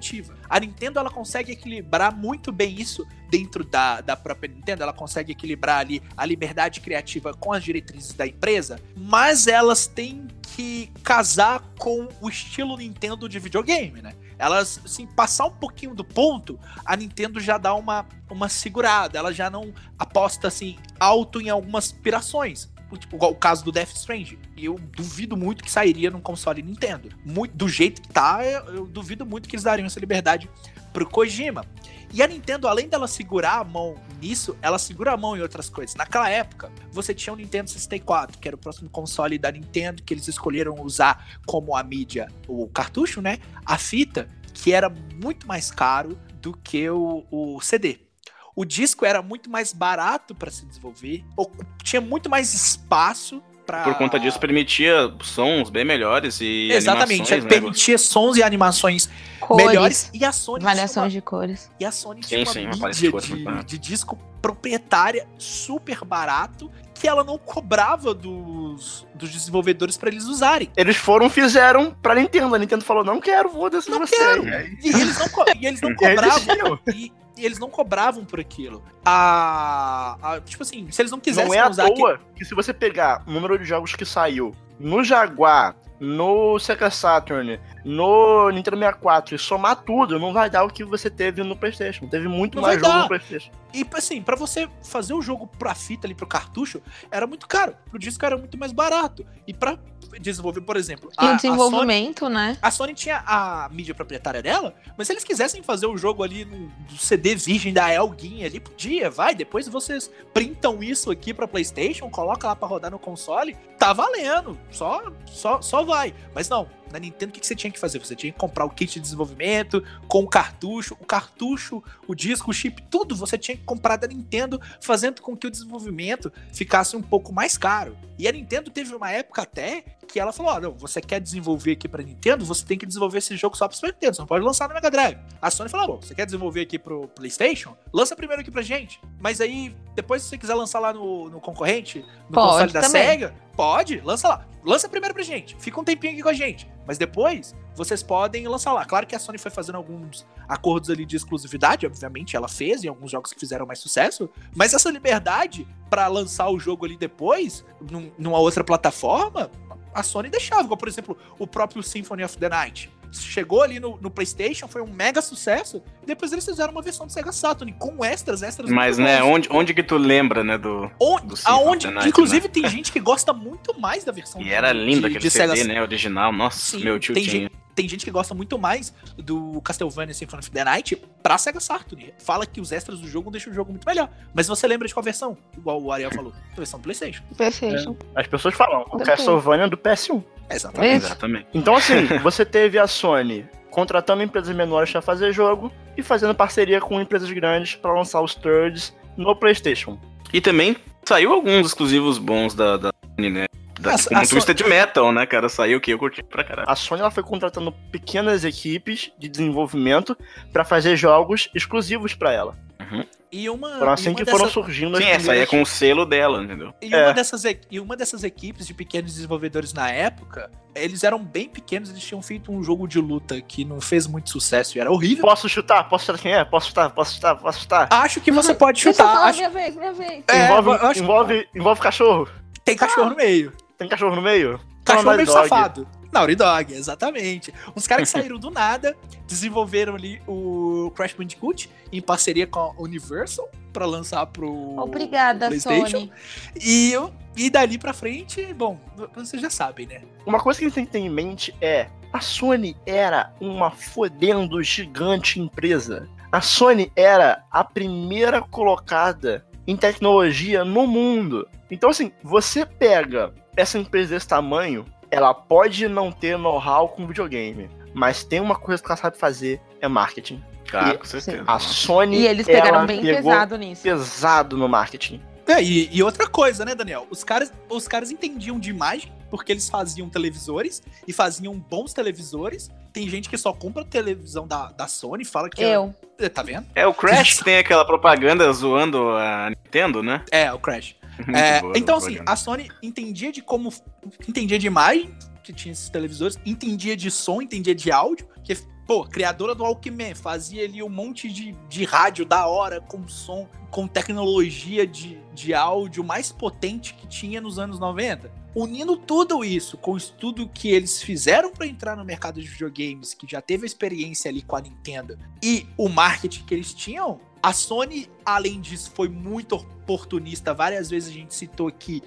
A Nintendo, ela consegue equilibrar muito bem isso dentro da própria Nintendo. Ela consegue equilibrar ali a liberdade criativa com as diretrizes da empresa, mas elas têm que casar com o estilo Nintendo de videogame, né? Elas, assim, passar um pouquinho do ponto, a Nintendo já dá uma segurada, ela já não aposta, assim, alto em algumas aspirações. Tipo, igual o caso do Death Stranding. E eu duvido muito que sairia num console Nintendo. Do jeito que tá, eu duvido muito que eles dariam essa liberdade pro Kojima. E a Nintendo, além dela segurar a mão nisso, ela segura a mão em outras coisas. Naquela época, você tinha o Nintendo 64, que era o próximo console da Nintendo, que eles escolheram usar como a mídia o cartucho, né? A fita, que era muito mais caro do que o CD. O disco era muito mais barato para se desenvolver, tinha muito mais espaço para... Por conta disso, permitia sons bem melhores e exatamente, animações, né? permitia sons e animações melhores. E a Sony variações de cores. E a Sony tinha uma paleta mídia de disco proprietária super barato, que ela não cobrava dos desenvolvedores para eles usarem. Eles fizeram pra Nintendo. A Nintendo falou, não quero, foda-se Não você. quero. E eles não cobravam. E eles não cobravam por aquilo. Tipo assim, se eles não quisessem usar... Não é à usar toa que se você pegar o número de jogos que saiu no Jaguar, no Sega Saturn, no Nintendo 64 e somar tudo, não vai dar o que você teve no PlayStation. Teve muito não mais jogo no PlayStation. E assim, pra você fazer o jogo pra fita ali, pro cartucho, era muito caro. Pro disco era muito mais barato. E pra desenvolver, por exemplo... E o desenvolvimento, Sony, né? A Sony tinha a mídia proprietária dela, mas se eles quisessem fazer o jogo ali no CD virgem da Elguinha ali, podia, vai. Depois vocês printam isso aqui pra PlayStation, coloca lá pra rodar no console, tá valendo. Só vai. Mas não. Na Nintendo, o que você tinha que fazer? Você tinha que comprar o kit de desenvolvimento com o cartucho, o disco, o chip, tudo você tinha que comprar da Nintendo, fazendo com que o desenvolvimento ficasse um pouco mais caro. E a Nintendo teve uma época até que ela falou, não, você quer desenvolver aqui pra Nintendo, você tem que desenvolver esse jogo só pro Super Nintendo, você não pode lançar no Mega Drive. A Sony falou, você quer desenvolver aqui pro PlayStation? Lança primeiro aqui pra gente. Mas aí, depois se você quiser lançar lá no concorrente, no console da Sega, pode, lança lá. Lança primeiro pra gente, fica um tempinho aqui com a gente. Mas depois, vocês podem lançar lá. Claro que a Sony foi fazendo alguns acordos ali de exclusividade, obviamente, ela fez em alguns jogos que fizeram mais sucesso, mas essa liberdade pra lançar o jogo ali depois, numa outra plataforma, a Sony deixava. Como, por exemplo, o próprio Symphony of the Night. Chegou ali no PlayStation, foi um mega sucesso, e depois eles fizeram uma versão do Sega Saturn, com extras Mas, né, onde que tu lembra, né, do aonde, Night, inclusive, né? Tem gente que gosta muito mais da versão E era lindo aquele CD, Sega, né, original, nossa, sim, meu tio tinha. Tem gente que gosta muito mais do Castlevania Symphony of the Night pra Sega Saturn. Fala que os extras do jogo deixam o jogo muito melhor. Mas você lembra de qual versão? Igual o Ariel falou. A versão do PlayStation. PlayStation. As pessoas falam, o Castlevania é do PS1. Exatamente. Então, assim, você teve a Sony contratando empresas menores para fazer jogo e fazendo parceria com empresas grandes para lançar os thirds no PlayStation. E também saiu alguns exclusivos bons da Sony, né? Como Twisted Metal, né, cara? Saiu que eu curti pra caralho. A Sony ela foi contratando pequenas equipes de desenvolvimento para fazer jogos exclusivos para ela. Uhum. Foram assim que foram surgindo as primeiras... Sim, essa aí é com o selo dela, entendeu? E uma dessas equipes de pequenos desenvolvedores na época, eles eram bem pequenos, eles tinham feito um jogo de luta que não fez muito sucesso e era horrível. Posso chutar? Posso chutar quem é? Posso chutar? Acho que você pode chutar. Deixa eu falar, minha vez. Envolve cachorro? Tem cachorro no meio. Tem cachorro no meio? Cachorro meio safado. Naughty Dog, exatamente. Uns caras que saíram do nada, desenvolveram ali o Crash Bandicoot em parceria com a Universal pra lançar pro PlayStation. Sony. E dali pra frente, bom, vocês já sabem, né? Uma coisa que a gente tem que ter em mente é, a Sony era uma fodendo gigante empresa. A Sony era a primeira colocada em tecnologia no mundo. Então, assim, você pega essa empresa desse tamanho, ela pode não ter know-how com videogame, mas tem uma coisa que ela sabe fazer, é marketing. Claro, com certeza. A Sony, e eles pegaram bem pesado nisso. Pesado no marketing. E outra coisa, né, Daniel? Os caras entendiam de imagem, porque eles faziam televisores, e faziam bons televisores. Tem gente que só compra televisão da Sony e fala que... Tá vendo? É o Crash que tem aquela propaganda zoando a Nintendo, né? É, o Crash. Então, assim, a Sony entendia de imagem, que tinha esses televisores, entendia de som, entendia de áudio, que Pô, criadora do Walkman, fazia ali um monte de rádio da hora, com som, com tecnologia de áudio mais potente que tinha nos anos 90. Unindo tudo isso com o estudo que eles fizeram para entrar no mercado de videogames, que já teve a experiência ali com a Nintendo, e o marketing que eles tinham, a Sony, além disso, foi muito oportunista. Várias vezes a gente citou aqui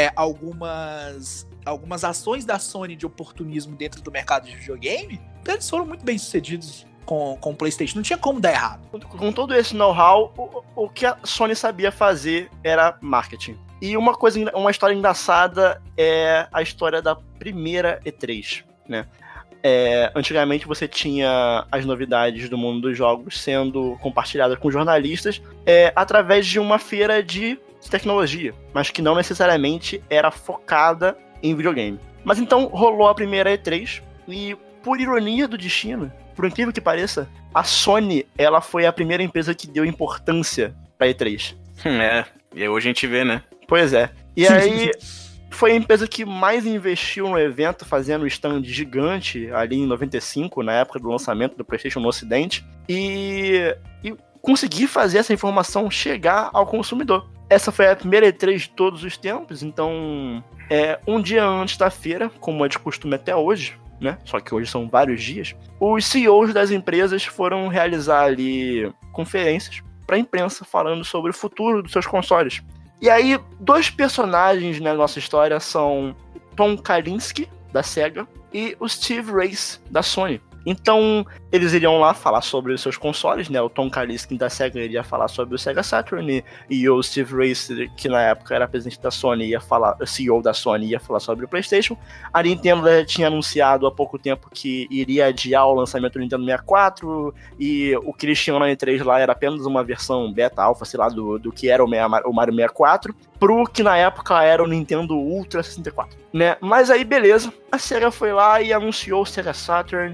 algumas ações da Sony de oportunismo dentro do mercado de videogame. Eles foram muito bem sucedidos com o PlayStation. Não tinha como dar errado. Com todo esse know-how, o que a Sony sabia fazer era marketing. E uma história engraçada é a história da primeira E3, né? Antigamente você tinha as novidades do mundo dos jogos sendo compartilhadas com jornalistas através de uma feira de tecnologia, mas que não necessariamente era focada em videogame. Mas então rolou a primeira E3 e, por ironia do destino, por incrível que pareça, a Sony ela foi a primeira empresa que deu importância pra E3. E hoje a gente vê, né? Pois é. E aí foi a empresa que mais investiu no evento, fazendo um stand gigante ali em 95, na época do lançamento do PlayStation no Ocidente, e conseguir fazer essa informação chegar ao consumidor. Essa foi a primeira E3 de todos os tempos, então um dia antes da feira, como é de costume até hoje, né? Só que hoje são vários dias, os CEOs das empresas foram realizar ali conferências para a imprensa falando sobre o futuro dos seus consoles. E aí, 2 personagens na nossa história são Tom Kalinske, da SEGA, e o Steve Race, da Sony. Então, eles iriam lá falar sobre os seus consoles, né? O Tom Kalinske da SEGA iria falar sobre o Sega Saturn, e o Steve Race, que na época era presidente da Sony, CEO da Sony, ia falar sobre o PlayStation. A Nintendo já tinha anunciado há pouco tempo que iria adiar o lançamento do Nintendo 64, e o que eles tinham na E3 lá era apenas uma versão beta, alpha, sei lá, do que era o Mario 64, pro que na época era o Nintendo Ultra 64, né? Mas aí, beleza, a SEGA foi lá e anunciou o Sega Saturn,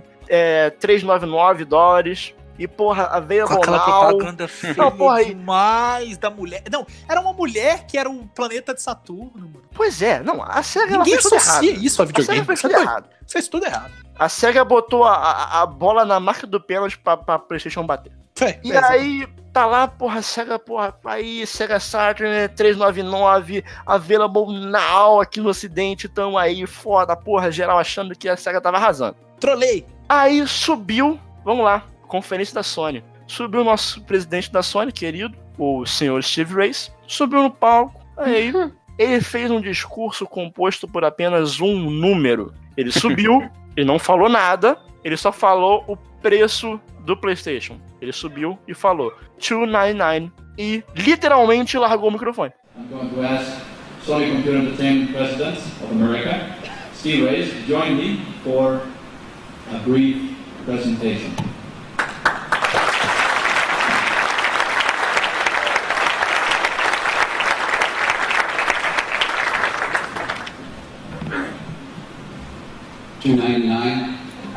$399, e porra, a veia com aquela propaganda feia demais da mulher. Não, era uma mulher que era o planeta de Saturno, mano. Pois é, não, a SEGA ninguém fez tudo associa errado. isso a videogame. A SEGA fez tudo errado. Fez tudo errado. A SEGA botou a bola na marca do pênalti pra PlayStation bater. E aí, tá lá, porra, SEGA, aí Sega Saturn $399, available now aqui no Ocidente, tamo aí, foda, porra, geral achando que a SEGA tava arrasando. Trolei. Aí subiu, vamos lá, conferência da Sony. Subiu o nosso presidente da Sony, querido, o senhor Steve Race, subiu no palco, aí ele fez um discurso composto por apenas um número. Ele subiu, ele não falou nada, ele só falou o preço do PlayStation. Ele subiu e falou $299 e literalmente largou o microfone. I'm going to ask Sony Computer Entertainment President of America, Steve Race, to join me for a brief presentation. $299.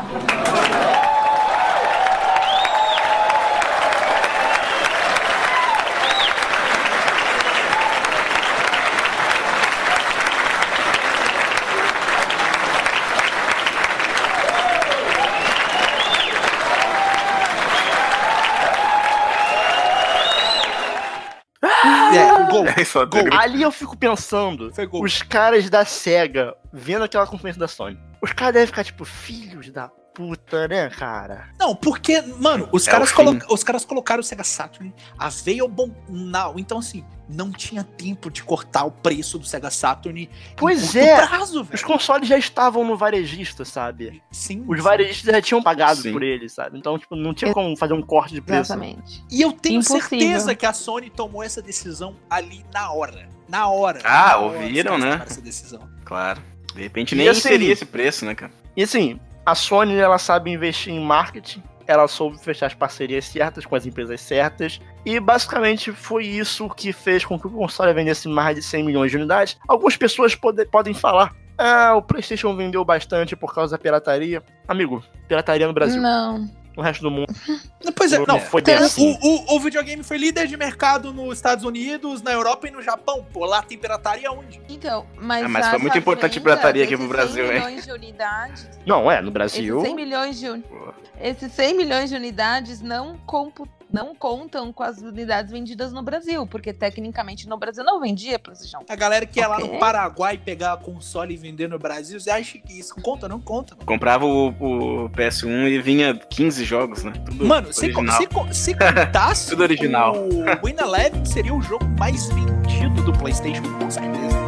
Gol. Ali eu fico pensando, os caras da SEGA vendo aquela conferência da Sony, os caras devem ficar tipo, filhos da puta, né, cara? Não, porque, mano, os caras colocaram o Sega Saturn available now. Então, assim, não tinha tempo de cortar o preço do Sega Saturn pois em curto prazo, velho. Os consoles já estavam no varejista, sabe? Sim. Os varejistas já tinham pagado por eles, sabe? Então, tipo, não tinha como fazer um corte de preço. Exatamente. E eu tenho Impossível. certeza que a Sony tomou essa decisão ali na hora. Na hora. Ah, ouviram, né? Essa decisão. Claro. De repente E nem assim, seria esse preço, né, cara? E assim, a Sony, ela sabe investir em marketing, ela soube fechar as parcerias certas com as empresas certas, e basicamente foi isso que fez com que o console vendesse mais de 100 milhões de unidades. Algumas pessoas podem falar, o PlayStation vendeu bastante por causa da pirataria. Amigo, pirataria no Brasil. Não. no resto do mundo. Pois é, não. Foi bem assim. O videogame foi líder de mercado nos Estados Unidos, na Europa e no Japão. Pô, lá tem pirataria onde? Então, mas foi muito importante a pirataria aqui pro Brasil, hein? 100 milhões de unidades, Não, no Brasil... esses 100 milhões de unidades não contam com as unidades vendidas no Brasil, porque tecnicamente no Brasil não vendia PlayStation. A galera que ia lá no Paraguai pegar a console e vender no Brasil, você acha que isso conta? Não conta. Comprava o PS1 e vinha 15 jogos, né? Tudo mano, se contasse tudo original. O Win Eleven seria o jogo mais vendido do PlayStation, com certeza.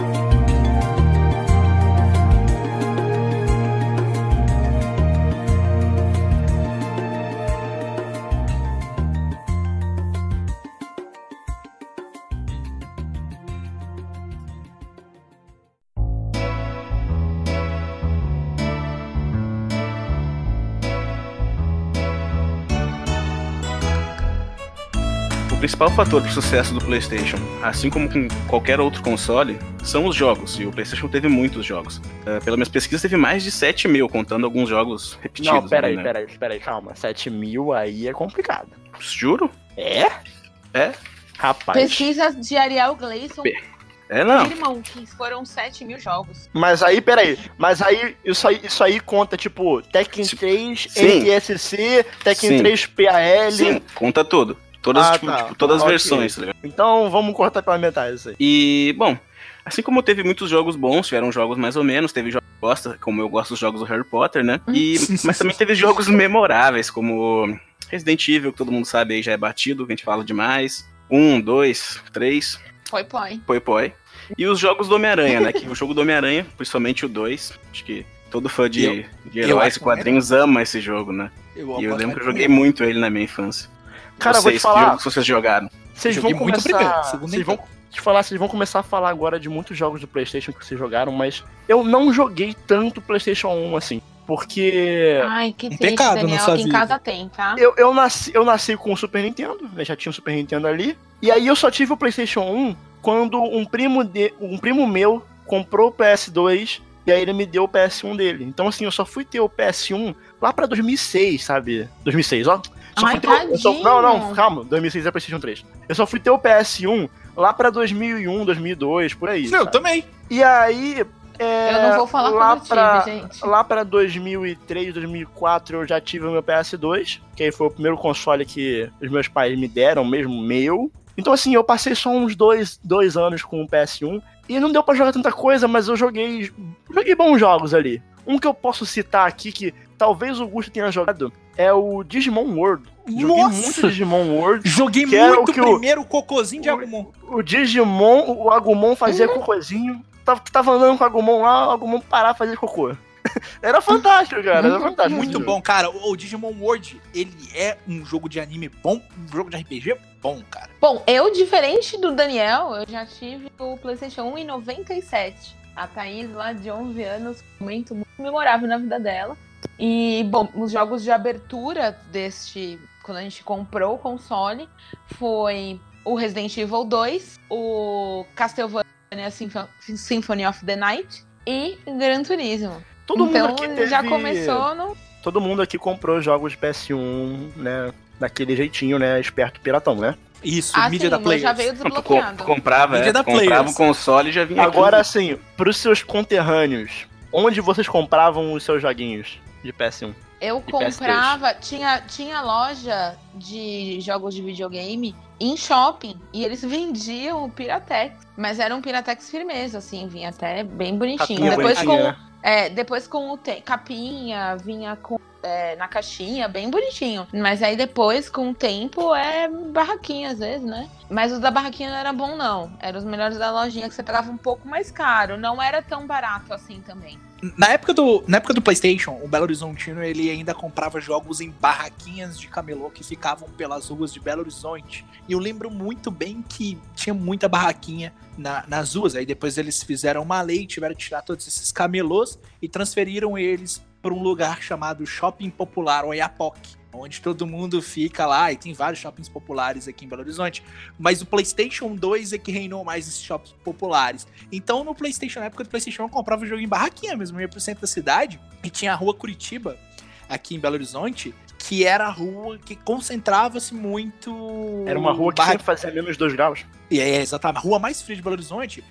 O principal fator do sucesso do PlayStation, assim como com qualquer outro console, são os jogos, e o PlayStation teve muitos jogos. Pelas minhas pesquisas, teve mais de 7 mil, contando alguns jogos repetidos. Não, peraí, calma. 7 mil aí é complicado. Juro? É? Rapaz. Pesquisa de Ariel Gleison. Não. Irmão, que foram 7 mil jogos. Mas aí, peraí. Isso aí conta, tipo, Tekken 3, NTSC, Tekken 3 PAL. Sim, conta tudo. Todas as versões, tá ligado? Então vamos cortar pela metade isso aí. E, bom, assim como teve muitos jogos bons, tiveram jogos mais ou menos, teve jogos que gosta, como eu gosto dos jogos do Harry Potter, né? Mas também teve jogos memoráveis, como Resident Evil, que todo mundo sabe aí já é batido, que a gente fala demais. 1, 2, 3. Poi. E os jogos do Homem-Aranha, né? Que o jogo do Homem-Aranha, principalmente o 2, acho que todo fã de heróis e quadrinhos ama esse jogo, né? E eu lembro que eu joguei muito ele na minha infância. Cara, vou te falar. Que vocês jogaram? Vocês vão começar a falar agora de muitos jogos do PlayStation que vocês jogaram, mas eu não joguei tanto PlayStation 1 assim. Porque... Ai, que triste, pecado, Daniel, que em casa tem, tá? Eu nasci com o Super Nintendo, né? Já tinha o Super Nintendo ali. E aí eu só tive o PlayStation 1 quando um primo meu comprou o PS2 e aí ele me deu o PS1 dele. Então assim, eu só fui ter o PS1 lá pra 2006, sabe? 2006, ó. Calma, 2006 é PlayStation 3. Eu só fui ter o PS1 lá pra 2001, 2002, por aí. Eu também. E aí... eu não vou falar quando eu tive, gente. Lá pra 2003, 2004 eu já tive o meu PS2, que aí foi o primeiro console que os meus pais me deram, mesmo meu. Então assim, eu passei só uns dois anos com o PS1 e não deu pra jogar tanta coisa, mas eu joguei bons jogos ali. Um que eu posso citar aqui, que talvez o Gusto tenha jogado, é o Digimon World. Joguei muito Digimon World. Joguei muito o primeiro cocôzinho de Agumon. O Digimon, o Agumon fazia cocôzinho. Tava andando com o Agumon lá, o Agumon parava e fazia cocô. Era fantástico, cara. Era fantástico. Muito bom, cara. O Digimon World, ele é um jogo de anime bom, um jogo de RPG bom, cara. Bom, eu, diferente do Daniel, eu já tive o PlayStation 1 em 97. A Thaís, lá de 11 anos, um momento muito memorável na vida dela. E, bom, os jogos de abertura quando a gente comprou o console, foi o Resident Evil 2, o Castlevania Symphony of the Night e Gran Turismo. Todo mundo aqui já começou no... Todo mundo aqui comprou jogos de PS1, né? Daquele jeitinho, né? Esperto piratão, né? Isso, mídia da Players. Já veio desbloqueado. Comprava o console e já vinha Agora, aqui. assim, pros seus conterrâneos, onde vocês compravam os seus joguinhos de PS1? Eu comprava, tinha loja de jogos de videogame em shopping e eles vendiam o Piratex, mas era um Piratex firmeza, assim, vinha até bem bonitinho. Depois com o capinha, vinha com na caixinha, bem bonitinho. Mas aí depois, com o tempo, é barraquinha às vezes, né? Mas os da barraquinha não era bom, não. Eram os melhores da lojinha, que você pagava um pouco mais caro. Não era tão barato assim também. Na época do PlayStation, o Belo Horizontino, ele ainda comprava jogos em barraquinhas de camelô que ficavam pelas ruas de Belo Horizonte. E eu lembro muito bem que tinha muita barraquinha nas ruas. Aí depois eles fizeram uma lei, tiveram que tirar todos esses camelôs e transferiram eles para um lugar chamado Shopping Popular, ou Iapoc, onde todo mundo fica lá, e tem vários shoppings populares aqui em Belo Horizonte, mas o PlayStation 2 é que reinou mais esses shoppings populares. Então, no PlayStation, na época do PlayStation, eu comprava o jogo em barraquinha mesmo, eu ia pro centro da cidade, e tinha a Rua Curitiba, aqui em Belo Horizonte, que era a rua que concentrava-se muito... Era uma rua que sempre fazia menos 2 graus. E é exatamente, a rua mais fria de Belo Horizonte,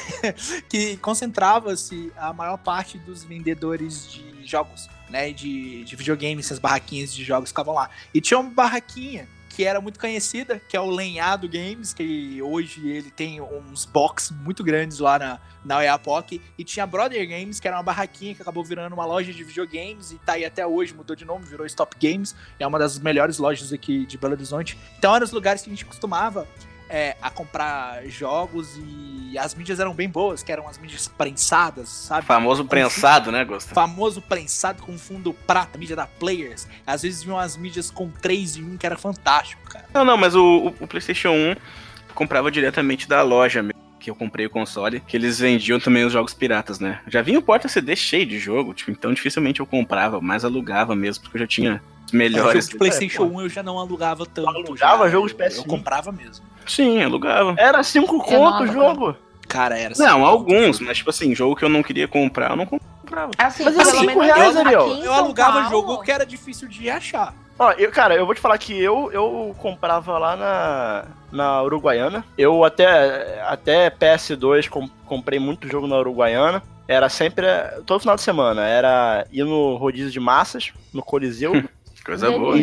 que concentrava-se a maior parte dos vendedores de jogos, né, de videogames, essas barraquinhas de jogos ficavam lá. E tinha uma barraquinha que era muito conhecida, que é o Lenhado Games, que hoje ele tem uns box muito grandes lá na Oiapoque, e tinha Brother Games, que era uma barraquinha que acabou virando uma loja de videogames, e tá aí até hoje, mudou de nome, virou Stop Games, é uma das melhores lojas aqui de Belo Horizonte. Então eram os lugares que a gente costumava a comprar jogos, e as mídias eram bem boas, que eram as mídias prensadas, sabe? Famoso prensado, né, Gosto? Famoso prensado com fundo prata, mídia da Players. Às vezes vinham as mídias com 3 em 1, que era fantástico, cara. Não, mas o PlayStation 1 eu comprava diretamente da loja mesmo, que eu comprei o console, que eles vendiam também os jogos piratas, né? Já vinha o porta-CD cheio de jogo, tipo, então dificilmente eu comprava, mas alugava mesmo, porque eu já tinha os melhores. O PlayStation 1 eu já não alugava tanto. Alugava jogos PS1? Eu comprava mesmo. Sim, alugava. Era 5 conto o jogo. Cara, era não, alguns, mas tipo assim, jogo que eu não queria comprar, eu não comprava. Assim, Mas era pelo menos R$5, aqui Ariel. em Eu São alugava Paulo, jogo que era difícil de achar. Ó, eu vou te falar que eu comprava lá na Uruguaiana. Eu até PS2 comprei muito jogo na Uruguaiana. Era sempre, todo final de semana, era ir no rodízio de massas, no Coliseu. Coisa boa.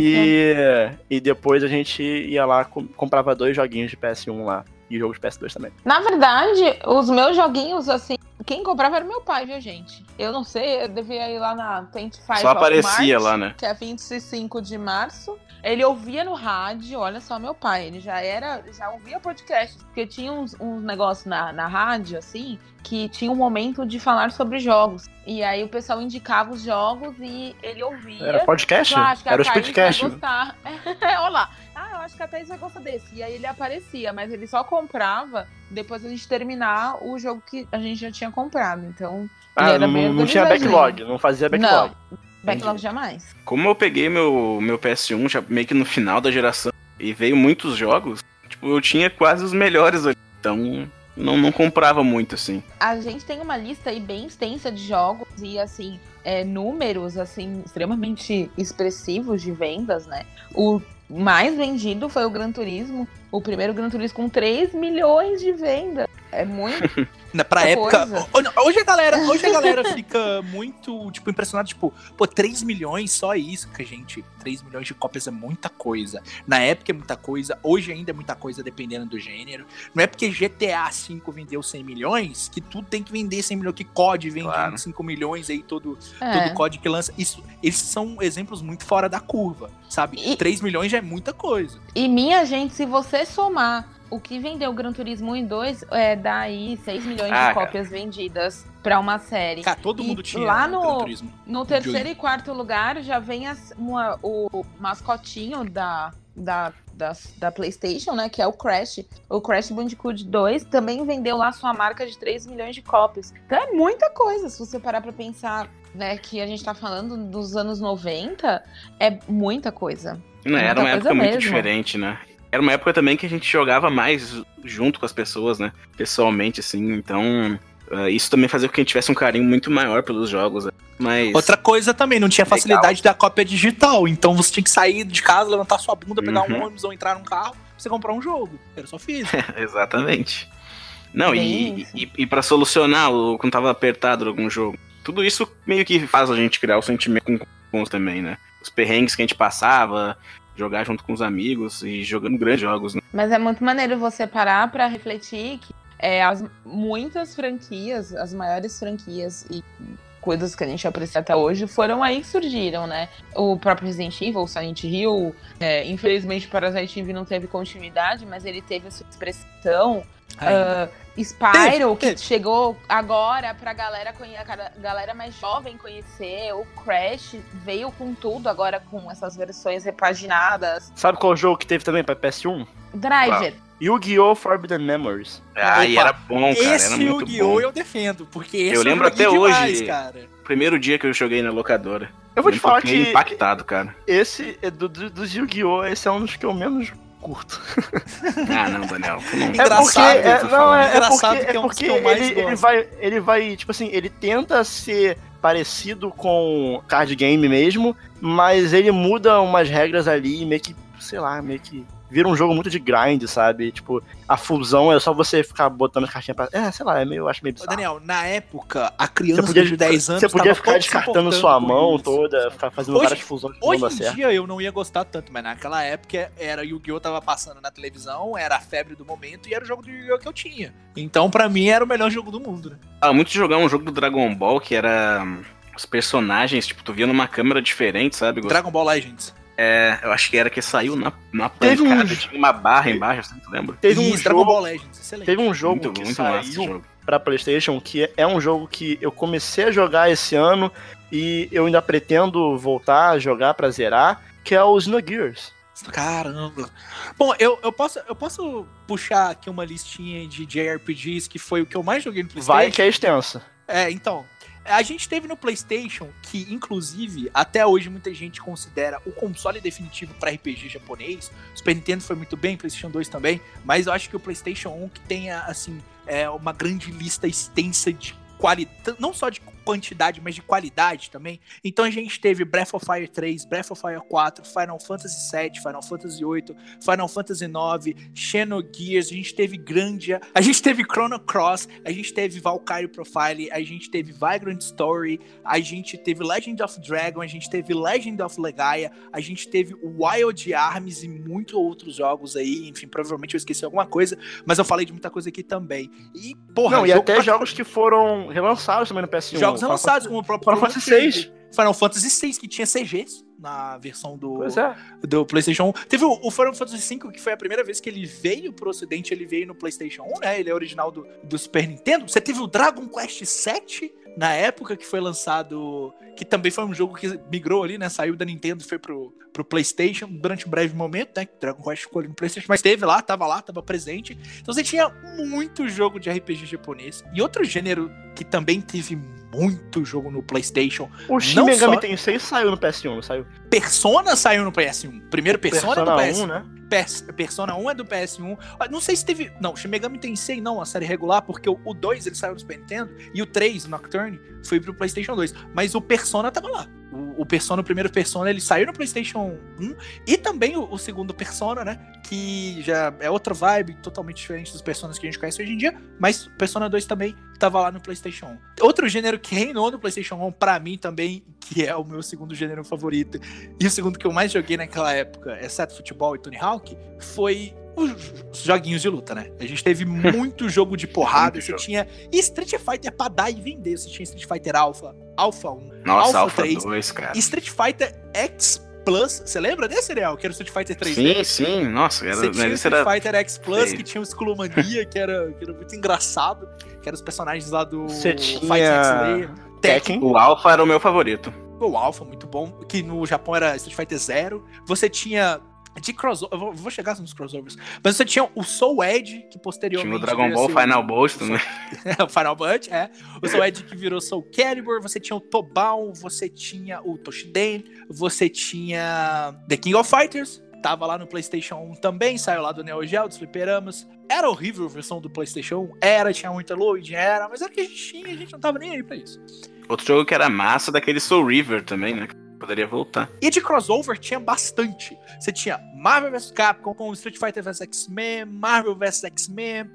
E depois a gente ia lá, comprava 2 joguinhos de PS1 lá. E jogos de PS2 também. Na verdade, os meus joguinhos, assim, quem comprava era meu pai, viu, gente? Eu não sei, eu devia ir lá na 25 Só aparecia March, lá, né? que é 25 de março. Ele ouvia no rádio, olha só, meu pai, ele já ouvia podcast, porque tinha uns negócios na rádio, assim, que tinha um momento de falar sobre jogos. E aí o pessoal indicava os jogos e ele ouvia. Era podcast? Era o Speedcast. Olha lá. Eu acho que a Thaís vai gostar desse. E aí ele aparecia, mas ele só comprava depois a gente terminar o jogo que a gente já tinha comprado. Então, ele era bem não tinha backlog, não fazia backlog. Não, backlog jamais. Como eu peguei meu PS1 já meio que no final da geração e veio muitos jogos, tipo, eu tinha quase os melhores ali. Então, não comprava muito, assim. A gente tem uma lista aí bem extensa de jogos e, assim, números, assim, extremamente expressivos de vendas, né? O mais vendido foi o Gran Turismo. O primeiro Gran Turismo com 3 milhões de vendas. É muito. Pra época. Hoje a galera fica muito, tipo, impressionada. Tipo, 3 milhões, só isso que a gente. 3 milhões de cópias é muita coisa. Na época é muita coisa. Hoje ainda é muita coisa, dependendo do gênero. Não é porque GTA V vendeu 100 milhões que tudo tem que vender 100 milhões. Que COD vende 5 milhões aí, todo COD que lança. Isso, esses são exemplos muito fora da curva, sabe? 3 milhões já é muita coisa. E minha gente, se você somar o que vendeu o Gran Turismo 1 e 2, dá aí 6 milhões de cópias vendidas pra uma série. Cara, todo mundo tinha lá Gran Turismo. No terceiro e quarto lugar já vem o mascotinho da PlayStation, né, que é o Crash. O Crash Bandicoot 2 também vendeu lá sua marca de 3 milhões de cópias. Então é muita coisa, se você parar pra pensar, né, que a gente tá falando dos anos 90, é muita coisa. Era uma época muito diferente, né? Era uma época também que a gente jogava mais junto com as pessoas, né? Pessoalmente, assim. Então, isso também fazia com que a gente tivesse um carinho muito maior pelos jogos. Mas... Outra coisa também, não tinha facilidade da cópia digital. Então você tinha que sair de casa, levantar sua bunda, pegar um ônibus ou entrar num carro pra você comprar um jogo. Era só físico. Exatamente. Não, e pra solucionar quando tava apertado algum jogo. Tudo isso meio que faz a gente criar o sentimento com os também, né? Os perrengues que a gente passava... jogar junto com os amigos e jogando grandes jogos, né? Mas é muito maneiro você parar pra refletir que muitas franquias, as maiores franquias e coisas que a gente aprecia até hoje foram aí que surgiram, né? O próprio Resident Evil, o Silent Hill, infelizmente o Parasite Eve não teve continuidade, mas ele teve a sua expressão. Spyro, que chegou agora pra galera mais jovem conhecer. O Crash veio com tudo agora, com essas versões repaginadas. Sabe qual jogo que teve também pra PS1? Driver. Yu-Gi-Oh! Forbidden Memories. Era bom, cara. Esse era muito Yu-Gi-Oh! bom. Eu defendo, porque esse eu lembro até demais, hoje, cara. Primeiro dia que eu joguei na locadora. Eu vou te falar que... impactado, cara. Esse, dos Yu-Gi-Oh! Esse é um dos que eu menos curto. Não, Daniel. É porque ele vai, tipo assim, ele tenta ser parecido com card game mesmo, mas ele muda umas regras ali, meio que, sei lá, meio que vira um jogo muito de grind, sabe? Tipo, a fusão é só você ficar botando as cartinhas pra... sei lá, eu acho meio bizarro. Daniel, na época, a criança de 10 anos... Você podia ficar descartando sua mão toda, ficar fazendo várias fusões. Hoje em dia eu não ia gostar tanto, mas naquela época era Yu-Gi-Oh! Tava passando na televisão, era a febre do momento e era o jogo do Yu-Gi-Oh! Que eu tinha. Então, pra mim, era o melhor jogo do mundo, né? Muito jogar um jogo do Dragon Ball que era... Os personagens, tipo, tu via numa câmera diferente, sabe? Dragon Ball Legends. Eu acho que era que saiu na pancada, tinha uma barra embaixo, você lembra? Teve um Dragon Ball Legends, excelente. Teve um jogo muito, que muito saiu pra PlayStation, que é um jogo que eu comecei a jogar esse ano e eu ainda pretendo voltar a jogar pra zerar, que é o Xenogears. Caramba. Bom, eu posso puxar aqui uma listinha de JRPGs que foi o que eu mais joguei no PlayStation? Vai que é extensa. Então... A gente teve no PlayStation, que inclusive até hoje muita gente considera o console definitivo para RPG japonês. O Super Nintendo foi muito bem, PlayStation 2 também, mas eu acho que o PlayStation 1 que tem assim, uma grande lista extensa de qualidade, não só de quantidade, mas de qualidade também. Então a gente teve Breath of Fire 3, Breath of Fire 4, Final Fantasy 7, Final Fantasy 8, Final Fantasy 9, Xenogears, a gente teve Grandia, a gente teve Chrono Cross, a gente teve Valkyrie Profile, a gente teve Vagrant Story, a gente teve Legend of Dragon, a gente teve Legend of Legaia, a gente teve Wild Arms e muitos outros jogos aí, enfim, provavelmente eu esqueci alguma coisa, mas eu falei de muita coisa aqui também. E, porra... Não, e até jogos que foram relançados também no PS1. Jogos relançados, como o próprio Final Fantasy VI. Final Fantasy VI, que tinha CGs na versão do PlayStation 1. Teve o Final Fantasy V, que foi a primeira vez que ele veio pro ocidente, ele veio no PlayStation 1, né? Ele é original do Super Nintendo. Você teve o Dragon Quest VII, na época que foi lançado, que também foi um jogo que migrou ali, né? Saiu da Nintendo e foi pro PlayStation durante um breve momento, né? Dragon Quest ficou ali no PlayStation, mas tava presente. Então você tinha muito jogo de RPG japonês. E outro gênero que também teve muito jogo no PlayStation. O Shin Megami Tensei saiu no PS1, não saiu? Persona saiu no PS1. Primeiro Persona é do PS1, né? Persona 1 é do PS1. Não sei se teve... Não, Shin Megami Tensei não, a série regular, porque o 2 ele saiu no Super Nintendo e o 3, o Nocturne, foi pro PlayStation 2. Mas o Persona tava lá. O Persona, o primeiro Persona, ele saiu no PlayStation 1 e também o segundo Persona, né? Que já é outra vibe, totalmente diferente dos Personas que a gente conhece hoje em dia, mas o Persona 2 também tava lá no PlayStation 1. Outro gênero que reinou no PlayStation 1, pra mim também, que é o meu segundo gênero favorito, e o segundo que eu mais joguei naquela época, exceto futebol e Tony Hawk, foi os joguinhos de luta, né? A gente teve muito jogo de porrada, você tinha Street Fighter pra dar e vender, você tinha Street Fighter Alpha 1, Nossa, Alpha 3, 2, cara. Street Fighter X Plus, você lembra desse, Real? Que era o Street Fighter 3D? Sim, nossa, era... Você tinha o Street Fighter X Plus, Sei. que tinha o Skullomania, que era muito engraçado, que eram os personagens lá do Você tinha Fighting Slayer, Tekken. O Alpha era o meu favorito. O Alpha, muito bom, que no Japão era Street Fighter Zero. Você tinha de crossover, eu vou chegar nos crossovers, mas você tinha o Soul Edge, que posteriormente... Tinha o Dragon Ball Final Boss também. O Final Boss, o Soul Edge que virou Soul Calibur, você tinha o Tobal, você tinha o Toshiden, você tinha The King of Fighters, tava lá no PlayStation 1 também, saiu lá do Neo Geo, dos fliperamas. Era horrível a versão do PlayStation 1, tinha muita load, mas era o que a gente tinha, a gente não tava nem aí pra isso. Outro jogo que era massa, daquele Soul River também, né? Poderia voltar. E de crossover tinha bastante. Você tinha Marvel vs Capcom com Street Fighter vs X-Men, Marvel vs X-Men,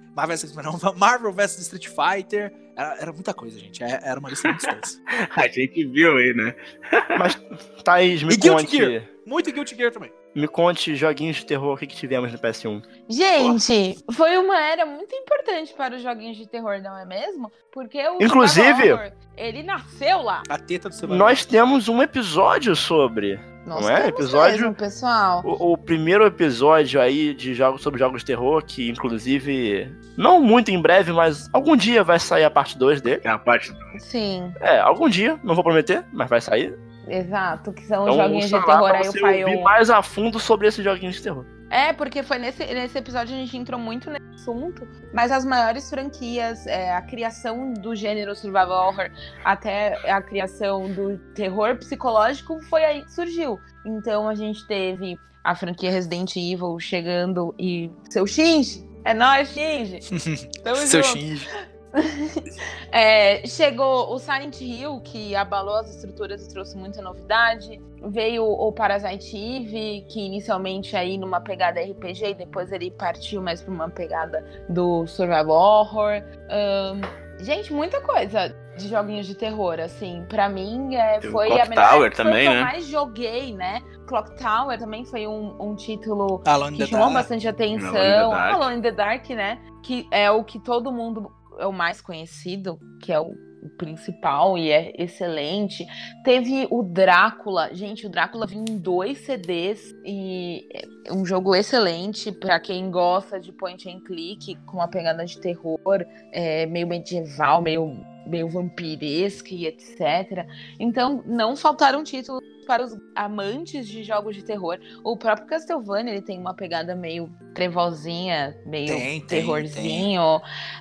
Marvel vs Street Fighter. Era muita coisa, gente. Era uma lista muito extensa. A gente viu aí, né? Mas, Thaís, me E Guilty conte... Gear. Muito Guilty Gear também. Me conte joguinhos de terror, o que tivemos no PS1. Gente, foi uma era muito importante para os joguinhos de terror, não é mesmo? Porque o Inclusive, Survival Horror, ele nasceu lá. A teta do Survival. Nós temos um episódio sobre... Nós não é? temos Episódio... mesmo, pessoal. O primeiro episódio aí de jogos sobre jogos de terror, que inclusive, não muito em breve, mas algum dia vai sair a parte 2 dele. É a parte... Sim, Algum dia, não vou prometer, mas vai sair. exato, que são Então, os joguinhos de ouça lá terror pra aí, o você pai ouvir mais a fundo sobre esses joguinhos de terror. Porque foi nesse episódio a gente entrou muito nesse assunto, mas as maiores franquias, a criação do gênero survival horror até a criação do terror psicológico foi aí que surgiu. Então a gente teve a franquia Resident Evil chegando e seu Shinji, é nóis, Shinji, tamo Seu junto. Shinji. Chegou o Silent Hill, que abalou as estruturas e trouxe muita novidade. Veio o Parasite Eve, que inicialmente aí numa pegada RPG, e depois ele partiu mais para uma pegada do survival horror. Gente, muita coisa de joguinhos de terror, assim. Pra mim, foi Clock a melhor Tower também, que eu né? mais joguei, né? Clock Tower também foi um título Alone in que the chamou Dark. bastante atenção. Alone in the Dark. Alone in the Dark, né? Que é o que todo mundo é o mais conhecido, que é o principal e é excelente. Teve o Drácula. Gente, o Drácula vinha em 2 CDs e é um jogo excelente pra quem gosta de point and click com uma pegada de terror, meio medieval, meio vampiresca e etc. Então, não faltaram títulos para os amantes de jogos de terror. O próprio Castlevania, ele tem uma pegada meio trevozinha, meio terrorzinho.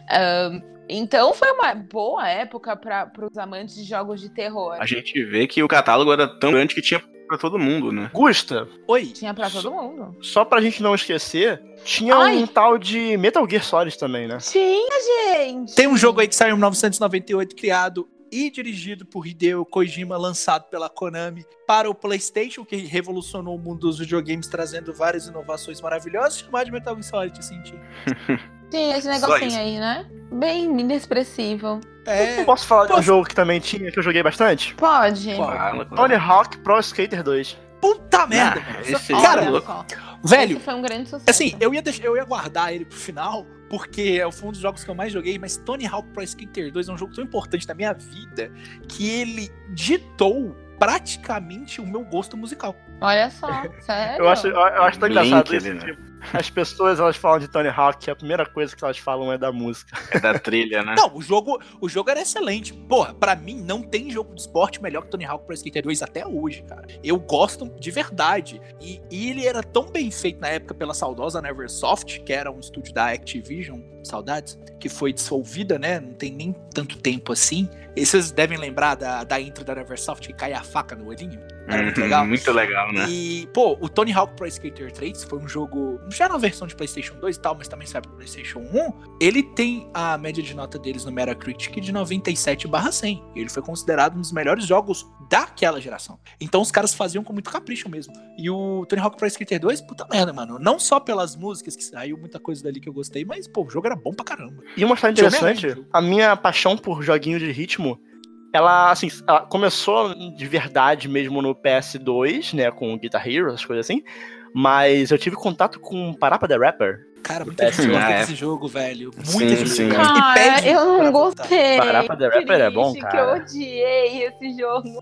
Então foi uma boa época para os amantes de jogos de terror. A gente vê que o catálogo era tão grande que tinha pra todo mundo, né? Gusta, Oi. Tinha pra todo mundo. só pra gente não esquecer, tinha um tal de Metal Gear Solid também, né? Tinha, gente! Tem um jogo aí que saiu em 1998, criado e dirigido por Hideo Kojima, lançado pela Konami para o PlayStation, que revolucionou o mundo dos videogames, trazendo várias inovações maravilhosas, chamado de Metal Gear Solid, eu senti. Sim, esse Só negocinho isso. aí, né? Bem inexpressivo. Posso falar de um jogo que também tinha, que eu joguei bastante? Pode. Fala, Tony Hawk Pro Skater 2. Puta merda, Ah, mano. esse aí Cara, é louco. só. velho, Esse foi um grande sucesso. assim, eu ia guardar ele pro final, porque foi um dos jogos que eu mais joguei, mas Tony Hawk Pro Skater 2 é um jogo tão importante na minha vida que ele ditou praticamente o meu gosto musical. Olha só, sério. Eu acho tão engraçado Link isso. ali, né? Tipo, as pessoas, elas falam de Tony Hawk, a primeira coisa que elas falam é da música. É da trilha, né? Não, o jogo era excelente. Porra, pra mim não tem jogo de esporte melhor que Tony Hawk Pro Skater 2 até hoje, cara. Eu gosto de verdade. E ele era tão bem feito na época pela saudosa Neversoft, que era um estúdio da Activision, saudades, que foi dissolvida, né? Não tem nem tanto tempo assim. E vocês devem lembrar da intro da Neversoft que cai a faca no olhinho. Era muito legal. Muito legal, né? E, pô, o Tony Hawk Pro Skater 3 foi um jogo, já na versão de PlayStation 2 e tal, mas também saiu pro PlayStation 1. Ele tem a média de nota deles no Metacritic de 97/100. Ele foi considerado um dos melhores jogos daquela geração. Então os caras faziam com muito capricho mesmo. E o Tony Hawk Pro Skater 2, puta merda, mano. Não só pelas músicas, que saiu muita coisa dali que eu gostei, mas, pô, o jogo era bom pra caramba. E uma história Tinha interessante, Homem-Aranha. a minha paixão por joguinho de ritmo, ela começou de verdade mesmo no PS2, né, com Guitar Hero, essas coisas assim, mas eu tive contato com Parappa the Rapper. Cara, muita gente gosta desse jogo, velho. Muita gente sim. gosta. Cara, E pede eu pra não voltar. gostei. Parappa the Rapper é bom, Triste, cara. Que eu odiei esse jogo.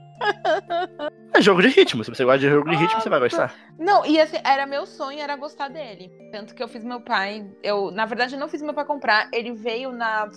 É jogo de ritmo, se você gosta de jogo de ritmo, você vai gostar. Não, e assim, era meu sonho, era gostar dele. Tanto que eu fiz meu pai. Na verdade, eu não fiz meu pai comprar. Ele veio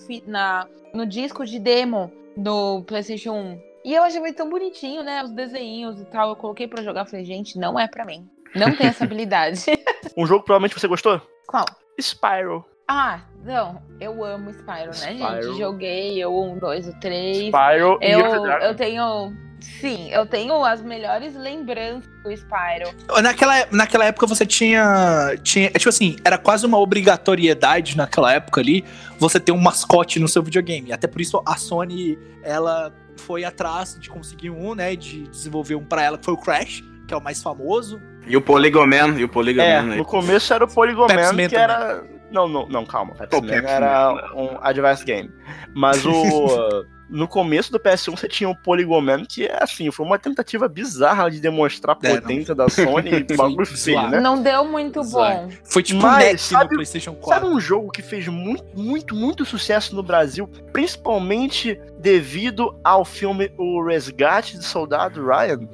no disco de demo do PlayStation 1. E eu achei ele tão bonitinho, né? Os desenhos e tal. Eu coloquei pra jogar. Falei, gente, não é pra mim. Não tem essa habilidade. Um jogo que provavelmente você gostou? Qual? Spyro. Ah, não. Eu amo Spyro, né, Spyro. gente? Joguei o 1, 2, o 3. Spyro e Enter the Dragon. Eu tenho. Sim, eu tenho as melhores lembranças do Spyro. Naquela época você tinha. Tipo assim, era quase uma obrigatoriedade naquela época ali você ter um mascote no seu videogame. Até por isso a Sony, ela foi atrás de conseguir um, né? De desenvolver um pra ela, que foi o Crash, que é o mais famoso. E o Polygon Man, aí. No começo era o Polygon Pepsi Man, Man que era... Não, calma. Pepsi Man Pepsi era Man. um advice game. Mas no começo do PS1 você tinha o Polygon Man, que assim, foi uma tentativa bizarra de demonstrar a potência da Sony e bagulho feio, zoado. né? Não deu muito bom. Foi tipo Mas, um Nex no sabe- PlayStation 4. Sabe um jogo que fez muito sucesso no Brasil, principalmente devido ao filme O Resgate do Soldado Ryan?